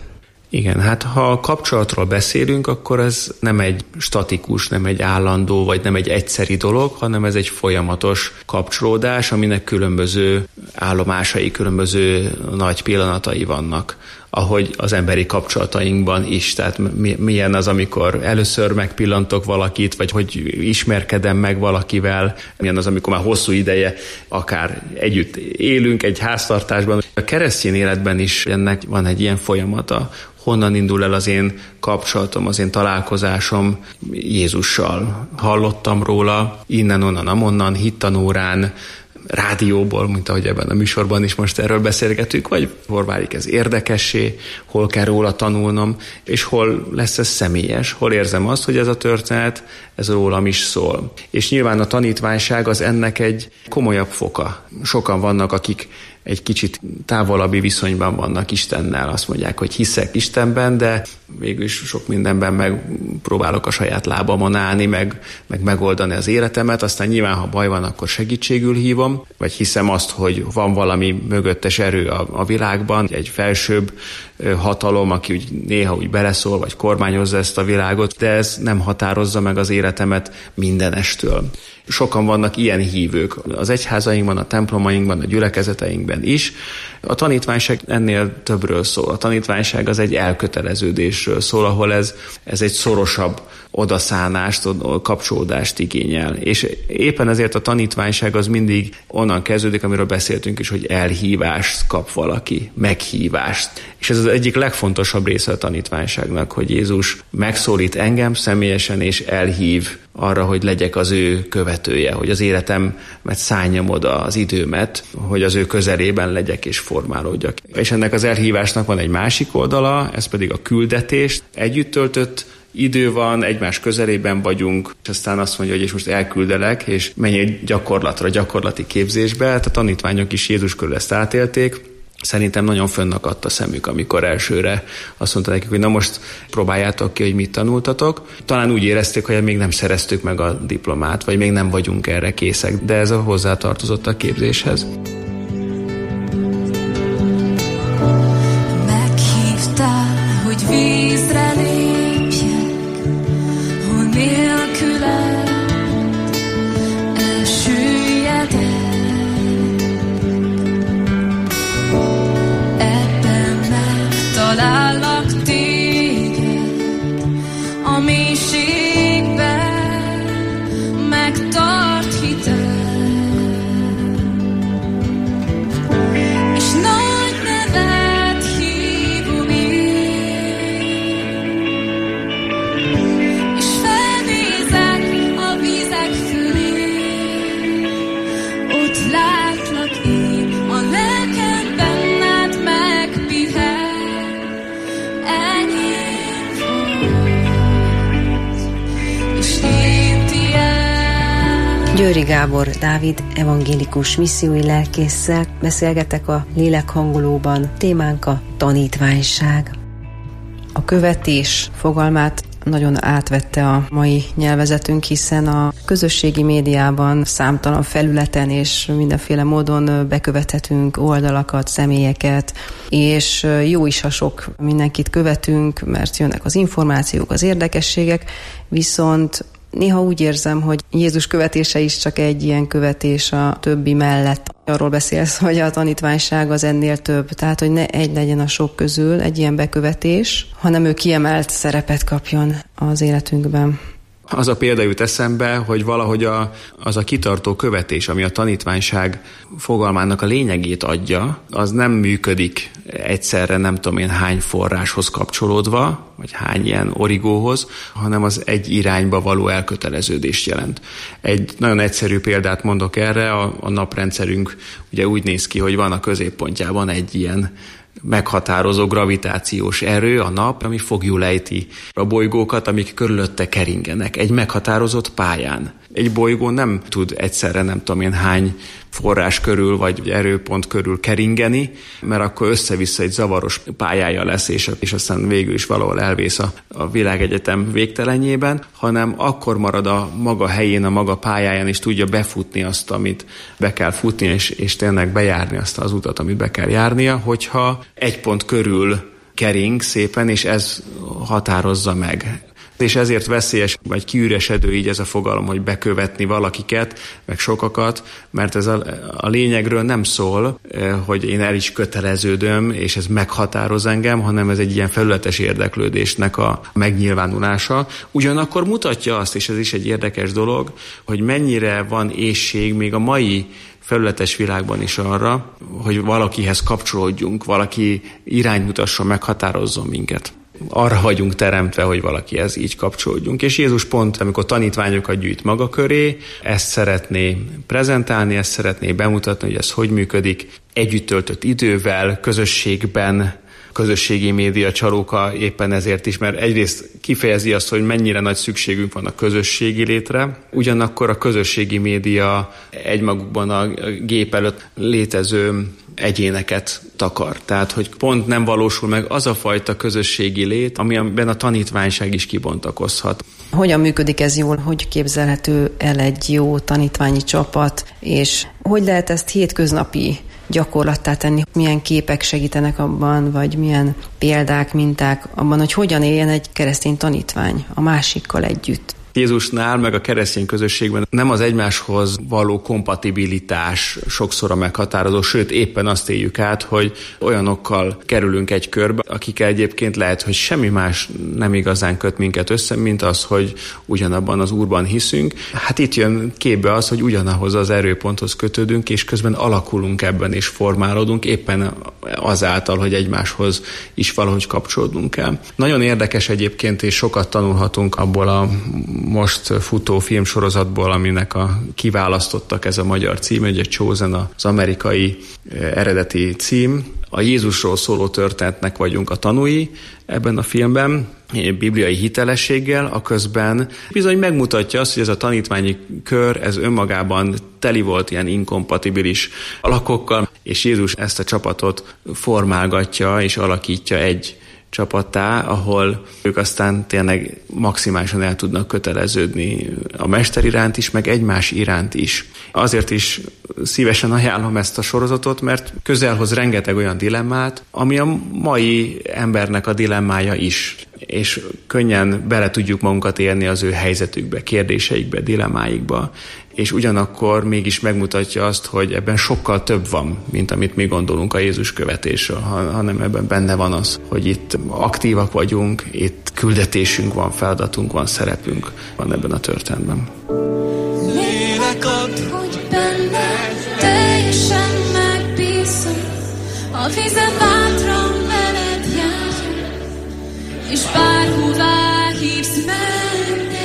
Igen, hát ha kapcsolatról beszélünk, akkor ez nem egy statikus, nem egy állandó, vagy nem egy egyszeri dolog, hanem ez egy folyamatos kapcsolódás, aminek különböző állomásai, különböző nagy pillanatai vannak, ahogy az emberi kapcsolatainkban is. Tehát milyen az, amikor először megpillantok valakit, vagy hogy ismerkedem meg valakivel, milyen az, amikor már hosszú ideje akár együtt élünk egy háztartásban. A keresztény életben is ennek van egy ilyen folyamata. Honnan indul el az én kapcsolatom, az én találkozásom Jézussal? Hallottam róla innen, onnan, amonnan, hittanórán, rádióból, mint ahogy ebben a műsorban is most erről beszélgetünk, vagy hol válik ez érdekessé, hol kell róla tanulnom, és hol lesz ez személyes, hol érzem azt, hogy ez a történet, ez rólam is szól. És nyilván a tanítványság az ennek egy komolyabb foka. Sokan vannak, akik egy kicsit távolabbi viszonyban vannak Istennel, azt mondják, hogy hiszek Istenben, de végülis sok mindenben megpróbálok a saját lábamon állni, meg megoldani az életemet, aztán nyilván, ha baj van, akkor segítségül hívom, vagy hiszem azt, hogy van valami mögöttes erő a világban, egy felsőbb hatalom, aki úgy néha úgy beleszól, vagy kormányozza ezt a világot, de ez nem határozza meg az életemet mindenestől. Sokan vannak ilyen hívők az egyházainkban, a templomainkban, a gyülekezeteinkben is. A tanítványság ennél többről szól. A tanítványság az egy elköteleződésről szól, ahol ez egy szorosabb odaszánást, kapcsolódást igényel. És éppen ezért a tanítványság az mindig onnan kezdődik, amiről beszéltünk is, hogy elhívást kap valaki, meghívást. És ez az egyik legfontosabb része a tanítványságnak, hogy Jézus megszólít engem személyesen, és elhív arra, hogy legyek az ő követője, hogy az életemet szálljam oda, az időmet, hogy az ő közelében legyek és formálódjak. És ennek az elhívásnak van egy másik oldala, ez pedig a küldetés. Együtt töltött idő van, egymás közelében vagyunk, és aztán azt mondja, hogy és most elküldelek, és menj egy gyakorlatra, gyakorlati képzésbe. Hát a tanítványok is Jézus körül ezt átélték. Szerintem nagyon fönnakadt a szemük, amikor elsőre azt mondta nekik, hogy na most próbáljátok ki, hogy mit tanultatok. Talán úgy érezték, hogy még nem szereztük meg a diplomát, vagy még nem vagyunk erre készek, de ez a hozzátartozott a képzéshez. Meghívtál, hogy vízre lépjek, hol nélküled elsüllyedek. Talállak téged a mélységben, megtart hited, és nagy nevet hívom én, és felnézek a vizek fölé, ott látlak én, a lelkem benned megpihen. Győri Gábor Dávid evangélikus missziói lelkésszel beszélgetek a Lélekhangolóban. Témánk a tanítványság. A követés fogalmát nagyon átvette a mai nyelvezetünk, hiszen a közösségi médiában számtalan felületen és mindenféle módon bekövethetünk oldalakat, személyeket, és jó is, ha sok mindenkit követünk, mert jönnek az információk, az érdekességek, viszont néha úgy érzem, hogy Jézus követése is csak egy ilyen követés a többi mellett. Arról beszélsz, hogy a tanítványság az ennél több, tehát hogy ne egy legyen a sok közül egy ilyen bekövetés, hanem ő kiemelt szerepet kapjon az életünkben. Az a példa jut eszembe, hogy valahogy az a kitartó követés, ami a tanítványság fogalmának a lényegét adja, az nem működik egyszerre nem tudom én hány forráshoz kapcsolódva, vagy hány ilyen origóhoz, hanem az egy irányba való elköteleződést jelent. Egy nagyon egyszerű példát mondok erre, a naprendszerünk ugye úgy néz ki, hogy van a középpontjában egy ilyen meghatározó gravitációs erő, a nap, ami foglyul ejti a bolygókat, amik körülötte keringenek, egy meghatározott pályán. Egy bolygó nem tud egyszerre nem tudom én hány forrás körül, vagy erőpont körül keringeni, mert akkor össze-vissza egy zavaros pályája lesz, és aztán végül is valahol elvész a világegyetem végtelenjében, hanem akkor marad a maga helyén, a maga pályáján, és tudja befutni azt, amit be kell futni, és tényleg bejárni azt az utat, amit be kell járnia, hogyha egy pont körül kering szépen, és ez határozza meg. És ezért veszélyes, vagy kiüresedő így ez a fogalom, hogy bekövetni valakiket, meg sokakat, mert ez a lényegről nem szól, hogy én el is köteleződöm, és ez meghatároz engem, hanem ez egy ilyen felületes érdeklődésnek a megnyilvánulása. Ugyanakkor mutatja azt, és ez is egy érdekes dolog, hogy mennyire van éhség még a mai felületes világban is arra, hogy valakihez kapcsolódjunk, valaki iránymutasson, meghatározzon minket. Arra vagyunk teremtve, hogy valakihez így kapcsolódjunk. És Jézus pont, amikor tanítványokat gyűjt maga köré, ezt szeretné prezentálni, ezt szeretné bemutatni, hogy ez hogy működik. Együtt töltött idővel, közösségben, közösségi média csalóka éppen ezért is, mert egyrészt kifejezi azt, hogy mennyire nagy szükségünk van a közösségi létre, ugyanakkor a közösségi média egymagukban a gép előtt létező egyéneket takar. Tehát, hogy pont nem valósul meg az a fajta közösségi lét, amiben a tanítványság is kibontakozhat. Hogyan működik ez jól? Hogy képzelhető el egy jó tanítványi csapat? És hogy lehet ezt hétköznapi gyakorlattá tenni? Milyen képek segítenek abban, vagy milyen példák, minták abban, hogy hogyan éljen egy keresztény tanítvány a másikkal együtt? Jézusnál, meg a keresztény közösségben nem az egymáshoz való kompatibilitás sokszor a meghatározó, sőt éppen azt éljük át, hogy olyanokkal kerülünk egy körbe, akikkel egyébként lehet, hogy semmi más nem igazán köt minket össze, mint az, hogy ugyanabban az Úrban hiszünk. Hát itt jön képbe az, hogy ugyanahoz az erőponthoz kötődünk, és közben alakulunk ebben és formálódunk éppen azáltal, hogy egymáshoz is valahogy kapcsolódnunk kell. Nagyon érdekes egyébként, és sokat tanulhatunk abból a most futó filmsorozatból, aminek kiválasztottak, ez a magyar cím, ugye Chosen az amerikai eredeti cím. A Jézusról szóló történetnek vagyunk a tanúi ebben a filmben, bibliai hitelességgel, aközben bizony megmutatja azt, hogy ez a tanítványi kör, ez önmagában teli volt ilyen inkompatibilis alakokkal, és Jézus ezt a csapatot formálgatja és alakítja egy csapattá, ahol ők aztán tényleg maximálisan el tudnak köteleződni a mester iránt is, meg egymás iránt is. Azért is szívesen ajánlom ezt a sorozatot, mert közel hoz rengeteg olyan dilemmát, ami a mai embernek a dilemmája is, és könnyen bele tudjuk magunkat élni az ő helyzetükbe, kérdéseikbe, dilemmáikba, és ugyanakkor mégis megmutatja azt, hogy ebben sokkal több van, mint amit mi gondolunk a Jézus követésről, hanem ebben benne van az, hogy itt aktívak vagyunk, itt küldetésünk van, feladatunk van, szerepünk van ebben a történetben. Lélek ad, hogy benned teljesen megbízom, a vizen bátran veled jár, és bárhová hívsz menni,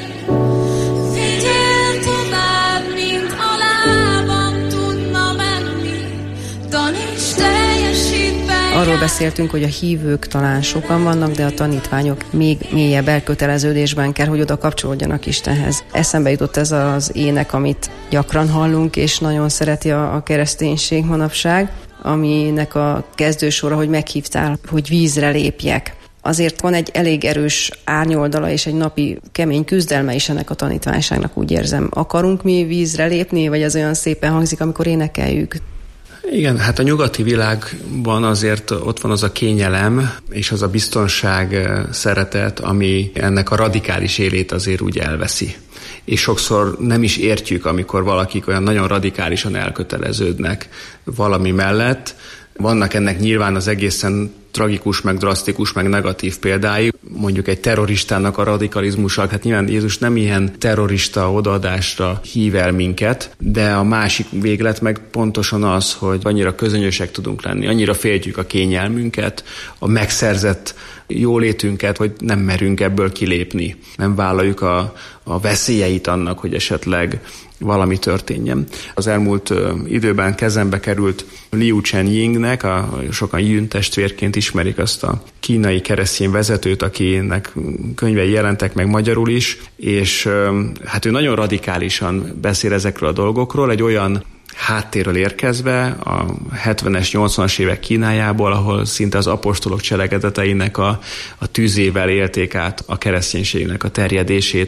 vigyél tovább, mint a lábam tudna menni, taníts, teljesít be. Arról beszéltünk, hogy a hívők talán sokan vannak, de a tanítványok még mélyebb elköteleződésben kell, hogy oda kapcsolódjanak Istenhez. Eszembe jutott ez az ének, amit gyakran hallunk, és nagyon szereti a kereszténység manapság, aminek a kezdősora, hogy meghívtál, hogy vízre lépjek. Azért van egy elég erős árnyoldala és egy napi kemény küzdelme is ennek a tanítványságnak, úgy érzem. Akarunk mi vízre lépni, vagy ez olyan szépen hangzik, amikor énekeljük? Igen, hát a nyugati világban azért ott van az a kényelem és az a biztonság, szeretet, ami ennek a radikális élét azért úgy elveszi. És sokszor nem is értjük, amikor valakik olyan nagyon radikálisan elköteleződnek valami mellett. Vannak ennek nyilván az egészen tragikus, meg drasztikus, meg negatív példái. Mondjuk egy terroristának a radikalizmusa, hát nyilván Jézus nem ilyen terrorista odaadásra hív el minket, de a másik véglet meg pontosan az, hogy annyira közönösek tudunk lenni, annyira féltjük a kényelmünket, a megszerzett jólétünket, hogy nem merünk ebből kilépni. Nem vállaljuk a veszélyeit annak, hogy esetleg valami történjen. Az elmúlt időben kezembe került Liu Chen-yingnek, sokan Yun testvérként ismerik azt a kínai keresztény vezetőt, akinek könyvei jelentek meg magyarul is, és hát ő nagyon radikálisan beszél ezekről a dolgokról, egy olyan háttérről érkezve, a 70-es, 80-as évek Kínájából, ahol szinte az apostolok cselekedeteinek a tűzével élték át a kereszténységnek a terjedését.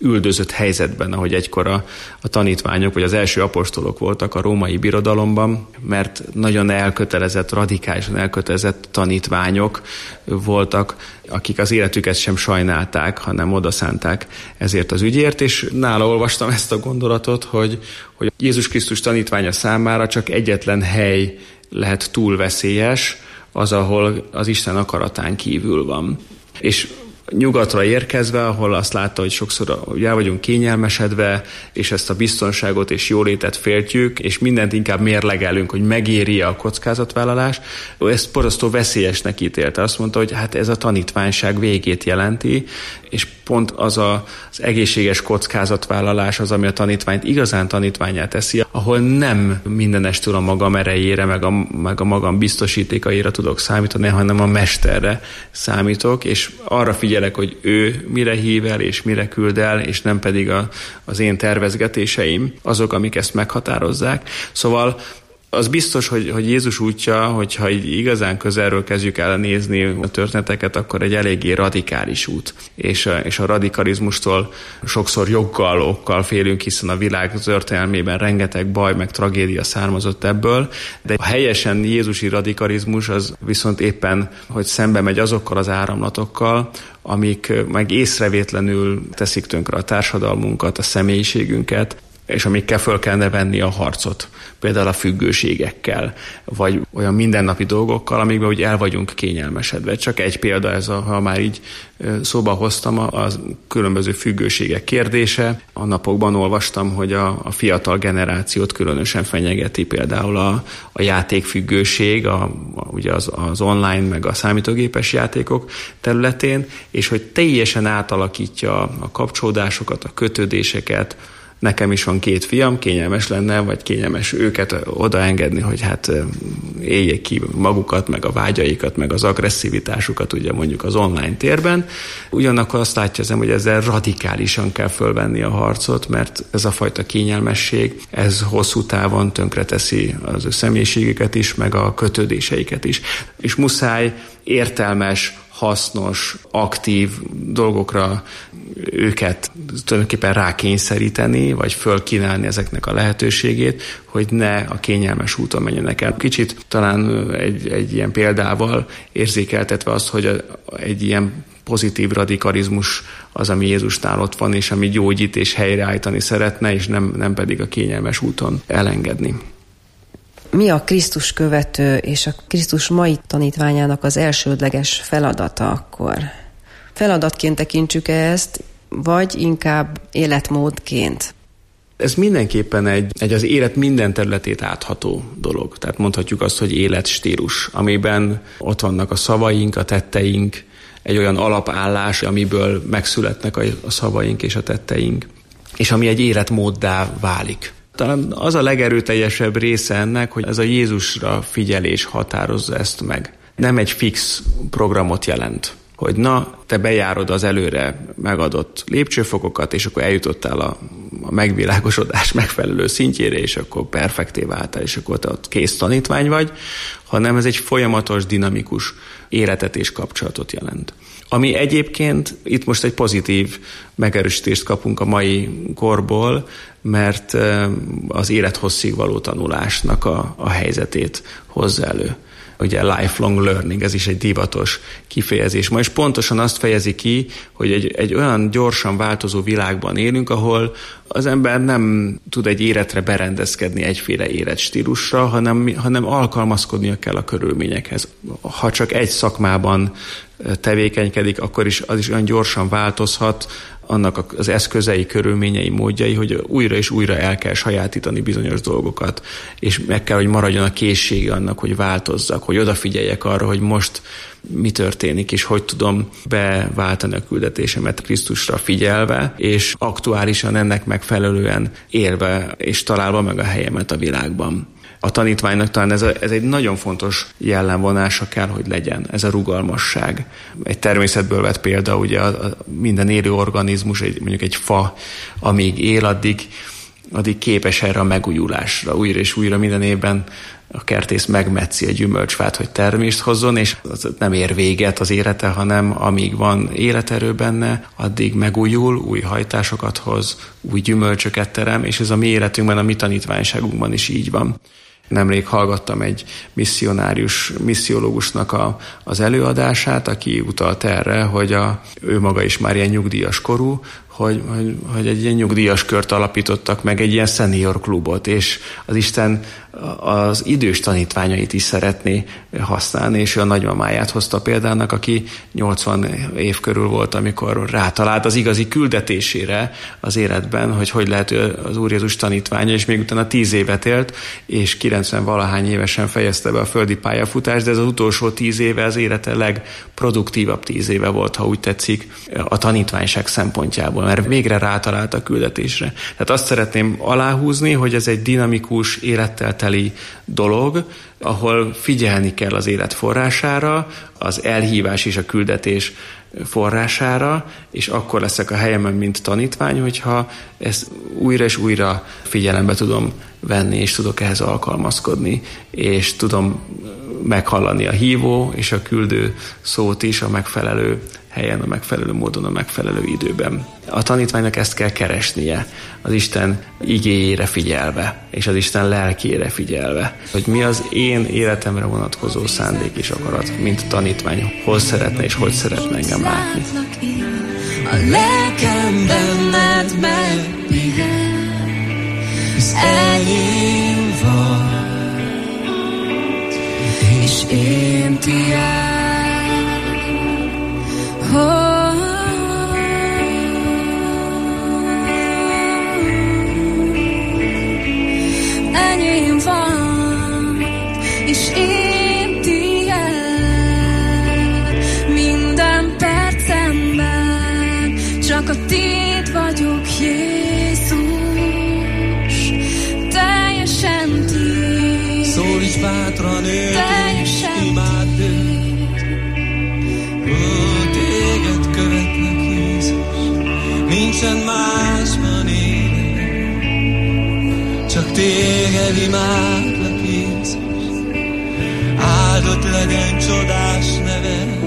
üldözött helyzetben, ahogy egykor a tanítványok, vagy az első apostolok voltak a római birodalomban, mert nagyon elkötelezett, radikálisan elkötelezett tanítványok voltak, akik az életüket sem sajnálták, hanem odaszánták ezért az ügyért, és nála olvastam ezt a gondolatot, hogy Jézus Krisztus tanítványa számára csak egyetlen hely lehet túl veszélyes, az, ahol az Isten akaratán kívül van. És nyugatra érkezve, ahol azt látta, hogy sokszor el vagyunk kényelmesedve, és ezt a biztonságot és jólétet féltjük, és mindent inkább mérlegelünk, hogy megéri a kockázatvállalás. Ezt borzasztó veszélyesnek ítélte. Azt mondta, hogy hát ez a tanítványság végét jelenti, és pont az egészséges kockázatvállalás az, ami a tanítványt igazán tanítvánnyá teszi, ahol nem mindenestül a magam erejére, meg a magam biztosítékaira tudok számítani, hanem a mesterre számítok, és arra figyelek, hogy ő mire hív el, és mire küld el, és nem pedig az én tervezgetéseim, azok, amik ezt meghatározzák. Szóval az biztos, hogy Jézus útja, hogyha így igazán közelről kezdjük el nézni a történeteket, akkor egy eléggé radikális út. És a radikalizmustól sokszor joggal, okkal félünk, hiszen a világ történelmében rengeteg baj, meg tragédia származott ebből, de a helyesen jézusi radikalizmus az viszont éppen, hogy szembe megy azokkal az áramlatokkal, amik meg észrevétlenül teszik tönkre a társadalmunkat, a személyiségünket, és amikkel föl kellene venni a harcot. Például a függőségekkel, vagy olyan mindennapi dolgokkal, amikben úgy el vagyunk kényelmesedve. Csak egy példa ez, ha már így szóba hoztam, a különböző függőségek kérdése. A napokban olvastam, hogy a fiatal generációt különösen fenyegeti például a játékfüggőség, ugye az online, meg a számítógépes játékok területén, és hogy teljesen átalakítja a kapcsolódásokat, a kötődéseket. Nekem is van 2 fiam, kényelmes lenne, vagy kényelmes őket odaengedni, hogy hát éljék ki magukat, meg a vágyaikat, meg az agresszivitásukat, ugye mondjuk az online térben. Ugyanakkor azt látja az ember, hogy ezzel radikálisan kell fölvenni a harcot, mert ez a fajta kényelmesség, ez hosszú távon tönkreteszi az ő személyiségüket is, meg a kötődéseiket is. És muszáj értelmes, hasznos, aktív dolgokra őket tulajdonképpen rákényszeríteni, vagy fölkínálni ezeknek a lehetőségét, hogy ne a kényelmes úton menjenek el. Kicsit talán egy ilyen példával érzékeltetve azt, hogy egy ilyen pozitív radikalizmus az, ami Jézusnál ott van, és ami gyógyít és helyreállítani szeretne, és nem pedig a kényelmes úton elengedni. Mi a Krisztus követő és a Krisztus mai tanítványának az elsődleges feladata akkor? Feladatként tekintsük ezt, vagy inkább életmódként? Ez mindenképpen egy az élet minden területét átható dolog. Tehát mondhatjuk azt, hogy életstílus, amiben ott vannak a szavaink, a tetteink, egy olyan alapállás, amiből megszületnek a szavaink és a tetteink, és ami egy életmóddá válik. Talán az a legerőteljesebb része ennek, hogy ez a Jézusra figyelés határozza ezt meg. Nem egy fix programot jelent, hogy na, te bejárod az előre megadott lépcsőfokokat, és akkor eljutottál a megvilágosodás megfelelő szintjére, és akkor perfekté váltál, és akkor te ott kész tanítvány vagy, hanem ez egy folyamatos, dinamikus életet és kapcsolatot jelent. Ami egyébként itt most egy pozitív megerősítést kapunk a mai korból, mert az élethosszig való tanulásnak a helyzetét hozza elő. Ugye lifelong learning, ez is egy divatos kifejezés. Ma is pontosan azt fejezi ki, hogy egy olyan gyorsan változó világban élünk, ahol az ember nem tud egy életre berendezkedni egyféle életstílusra, hanem alkalmazkodnia kell a körülményekhez. Ha csak egy szakmában tevékenykedik, akkor is az is olyan gyorsan változhat, annak az eszközei, körülményei, módjai, hogy újra és újra el kell sajátítani bizonyos dolgokat, és meg kell, hogy maradjon a készsége annak, hogy változzak, hogy odafigyeljek arra, hogy most mi történik, és hogy tudom beváltani a küldetésemet Krisztusra figyelve, és aktuálisan ennek megfelelően élve, és találva meg a helyemet a világban. A tanítványnak talán ez egy nagyon fontos jellemvonása kell, hogy legyen, ez a rugalmasság. Egy természetből vett példa, ugye minden élő organizmus, mondjuk egy fa, amíg él, addig képes erre a megújulásra. Újra és újra minden évben a kertész megmetszi a gyümölcsfát, hogy termést hozzon, és az nem ér véget az élete, hanem amíg van életerő benne, addig megújul, új hajtásokat hoz, új gyümölcsöket terem, és ez a mi életünkben, a mi tanítványságunkban is így van. Nemrég hallgattam egy missziológusnak az előadását, aki utalt erre, hogy ő maga is már ilyen nyugdíjas korú, hogy egy ilyen nyugdíjas kört alapítottak meg, egy ilyen senior klubot, és az Isten az idős tanítványait is szeretné használni, és ő a nagymamáját hozta példának, aki 80 év körül volt, amikor rátalált az igazi küldetésére az életben, hogy lehet az Úr Jézus tanítványa, és még utána 10 évet élt, és 90-valahány évesen fejezte be a földi pályafutást, de ez az utolsó 10 éve az élete legproduktívabb 10 éve volt, ha úgy tetszik, a tanítványság szempontjából, mert végre rátalált a küldetésre. Tehát azt szeretném aláhúzni, hogy ez egy dinamikus, élettel teli dolog, ahol figyelni kell az élet forrására, az elhívás és a küldetés forrására, és akkor leszek a helyemen, mint tanítvány, hogyha ezt újra és újra figyelembe tudom venni, és tudok ehhez alkalmazkodni, és tudom meghallani a hívó és a küldő szót is a megfelelő helyen, a megfelelő módon, a megfelelő időben. A tanítványnak ezt kell keresnie, az Isten igéjére figyelve, és az Isten lelkére figyelve, hogy mi az én életemre vonatkozó szándék és akarat, mint tanítvány, hol szeretne és hogy szeretne engem látni. A lelkem benned megpihen, hisz enyém vagy, és én tiéd. Enyém van, és én tiéd, minden percemben csak a tiéd vagyok, Jézus, teljesen tiéd. Szólíts bátran őt, és imádd őt. Téged követlek, Jézus, nincsen másban élek, csak téged imádlak, Jézus. Áldott legyen csodás neved,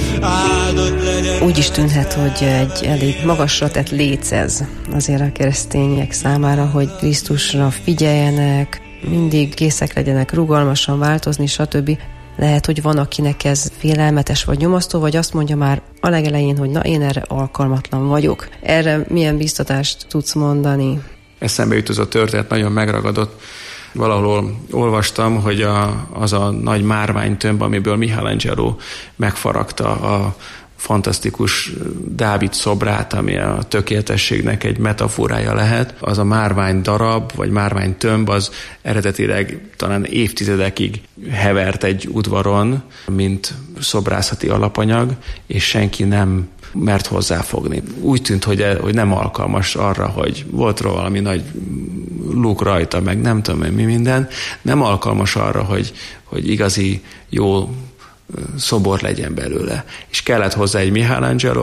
áldott legyen. Úgy is tűnhet, hogy egy elég magasra tett léc ez azért a keresztények számára, hogy Krisztusra figyeljenek, mindig készek legyenek rugalmasan változni, stb. Lehet, hogy van, akinek ez félelmetes vagy nyomasztó, vagy azt mondja már a legelején, hogy na, én erre alkalmatlan vagyok. Erre milyen biztatást tudsz mondani? Eszembe jut az a történet, nagyon megragadott. Valahol olvastam, hogy az a nagy márványtömb, amiből Michelangelo megfaragta a fantasztikus Dávid szobrát, ami a tökéletességnek egy metaforája lehet. Az a márvány darab, vagy márvány tömb, az eredetileg talán évtizedekig hevert egy udvaron, mint szobrászati alapanyag, és senki nem mert hozzáfogni. Úgy tűnt, hogy nem alkalmas arra, hogy volt róla valami nagy luk rajta, meg nem tudom mi minden, nem alkalmas arra, hogy igazi jó szobor legyen belőle. És kellett hozzá egy Michelangelo,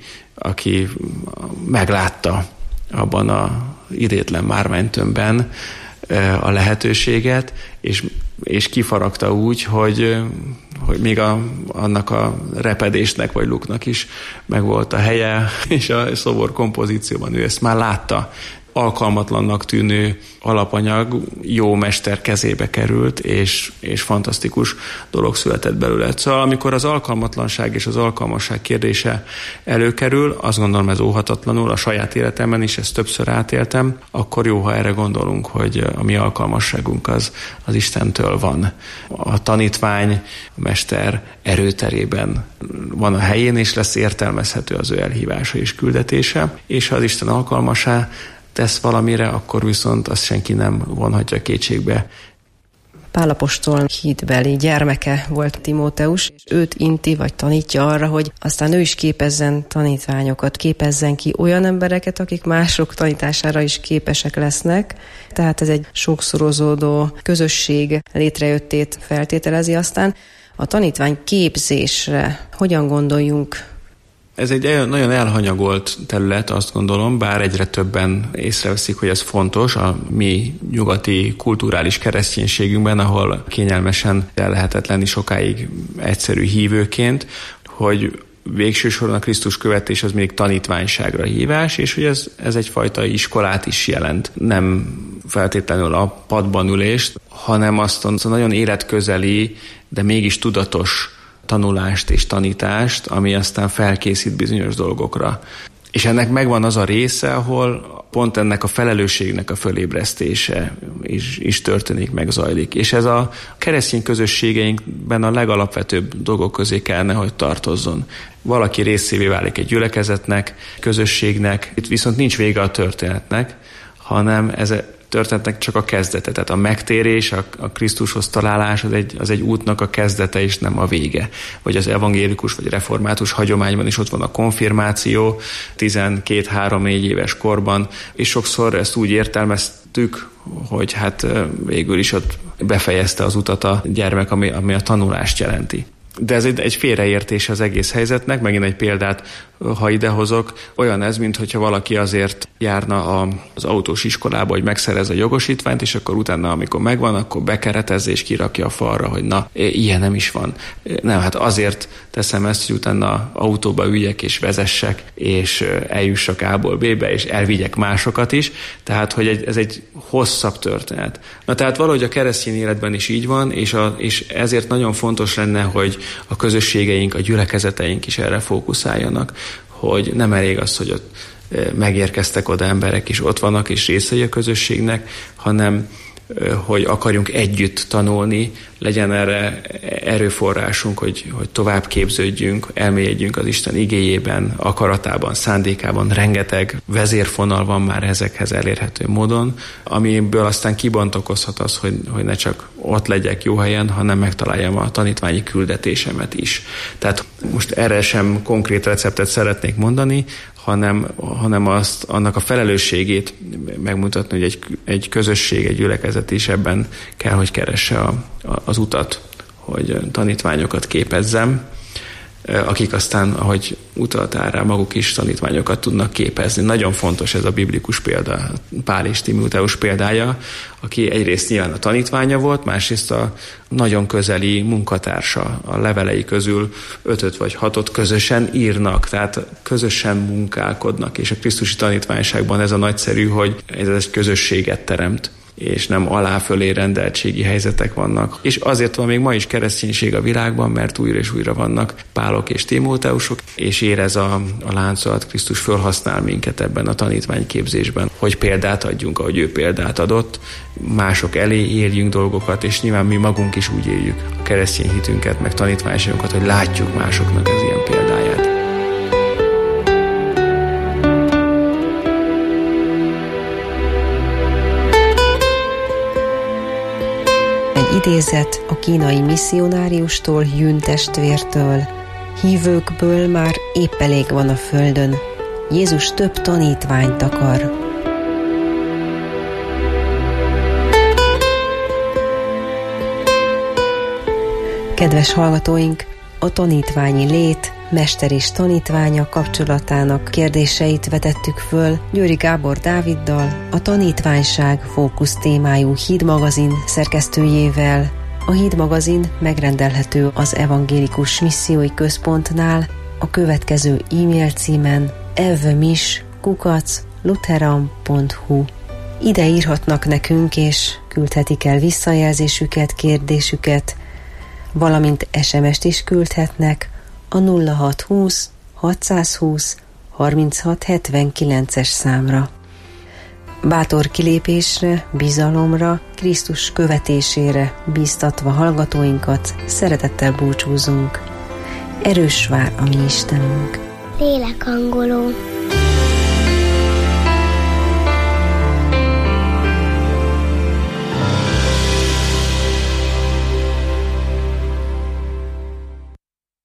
aki meglátta abban az idétlen márványtömbben a lehetőséget, és kifaragta úgy, hogy még annak a repedésnek vagy luknak is megvolt a helye, és a szobor kompozícióban ő ezt már látta. Alkalmatlannak tűnő alapanyag jó mester kezébe került, és fantasztikus dolog született belőle. Szóval amikor az alkalmatlanság és az alkalmasság kérdése előkerül, azt gondolom ez óhatatlanul, a saját életemben is ezt többször átéltem, akkor jó, ha erre gondolunk, hogy a mi alkalmasságunk az Istentől van. A tanítvány, a mester erőterében van a helyén, és lesz értelmezhető az ő elhívása és küldetése, és ha az Isten alkalmassá tesz valamire, akkor viszont azt senki nem vonhatja kétségbe. Pál apostol hitbeli gyermeke volt Timóteus, és őt inti vagy tanítja arra, hogy aztán ő is képezzen tanítványokat, képezzen ki olyan embereket, akik mások tanítására is képesek lesznek. Tehát ez egy sokszorozódó közösség létrejöttét feltételezi aztán. A tanítvány képzésre hogyan gondoljunk? Ez egy nagyon elhanyagolt terület, azt gondolom, bár egyre többen észreveszik, hogy ez fontos a mi nyugati kulturális kereszténységünkben, ahol kényelmesen el lehetett lenni sokáig egyszerű hívőként, hogy végső soron a Krisztus követés az mindig tanítványságra hívás, és hogy ez egyfajta iskolát is jelent. Nem feltétlenül a padban ülést, hanem azt a nagyon életközeli, de mégis tudatos tanulást és tanítást, ami aztán felkészít bizonyos dolgokra. És ennek megvan az a része, ahol pont ennek a felelősségnek a fölébresztése is történik, megzajlik. És ez a keresztény közösségeinkben a legalapvetőbb dolgok közé kellene, hogy tartozzon. Valaki részévé válik egy gyülekezetnek, közösségnek, itt viszont nincs vége a történetnek, hanem ez történetnek csak a kezdete. Tehát a megtérés, a Krisztushoz találás az egy útnak a kezdete és nem a vége. Vagy az evangélikus vagy református hagyományban is ott van a konfirmáció 12-3-4 éves korban, és sokszor ezt úgy értelmeztük, hogy hát végül is ott befejezte az utat a gyermek, ami a tanulást jelenti. De ez egy félreértés az egész helyzetnek, megint egy példát, ha idehozok, olyan ez, mintha valaki azért járna az autós iskolába, hogy megszerez a jogosítványt, és akkor utána, amikor megvan, akkor bekeretezze és kirakja a falra, hogy na, ilyen nem is van. Nem, hát azért teszem ezt, hogy utána autóba üljek és vezessek, és eljussak A-ból B-be, és elvigyek másokat is. Tehát, hogy ez egy hosszabb történet. Na tehát valahogy a keresztény életben is így van, és ezért nagyon fontos lenne, hogy a közösségeink, a gyülekezeteink is erre fókuszáljanak, hogy nem elég az, hogy ott megérkeztek oda emberek, és ott vannak, és részei a közösségnek, hanem hogy akarjunk együtt tanulni, legyen erre erőforrásunk, hogy tovább képződjünk, elmélyedjünk az Isten igéjében, akaratában, szándékában. Rengeteg vezérfonal van már ezekhez elérhető módon, amiből aztán kibontakozhat az, hogy ne csak ott legyek jó helyen, hanem megtaláljam a tanítványi küldetésemet is. Tehát most erre sem konkrét receptet szeretnék mondani, hanem annak a felelősségét megmutatni, hogy egy közösség, egy gyülekezet is ebben kell, hogy keresse az utat, hogy tanítványokat képezzem, akik aztán, ahogy utaltál rá, maguk is tanítványokat tudnak képezni. Nagyon fontos ez a biblikus példa, Pál és Timóteus példája, aki egyrészt nyilván a tanítványa volt, másrészt a nagyon közeli munkatársa. A levelei közül 5 vagy 6 közösen írnak, tehát közösen munkálkodnak, és a krisztusi tanítványságban ez a nagyszerű, hogy ez egy közösséget teremt, és nem alá-fölé rendeltségi helyzetek vannak. És azért van még ma is kereszténység a világban, mert újra és újra vannak Pálok és Timóteusok, és érez a láncolat, Krisztus fölhasznál minket ebben a tanítványképzésben, hogy példát adjunk, ahogy ő példát adott, mások elé éljünk dolgokat, és nyilván mi magunk is úgy éljük a keresztény hitünket, meg tanítványságunkat, hogy látjuk másoknak az ilyen példáját. Idézet a kínai misszionáriustól, Yun testvértől. Hívőkből már épp elég van a földön. Jézus több tanítványt akar. Kedves hallgatóink, a tanítványi lét, mester és tanítványa kapcsolatának kérdéseit vetettük föl Győri Gábor Dáviddal, a tanítványság fókusz témájú Híd magazin szerkesztőjével. A Híd magazin megrendelhető az Evangélikus Missziói Központnál a következő e-mail címen evmis@lutheran.hu. Ide írhatnak nekünk és küldhetik el visszajelzésüket, kérdésüket, valamint SMS-t is küldhetnek a 0620 620 36 79-es számra. Bátor kilépésre, bizalomra, Krisztus követésére bíztatva hallgatóinkat szeretettel búcsúzunk. Erős vár a mi Istenünk. Lélekangoló.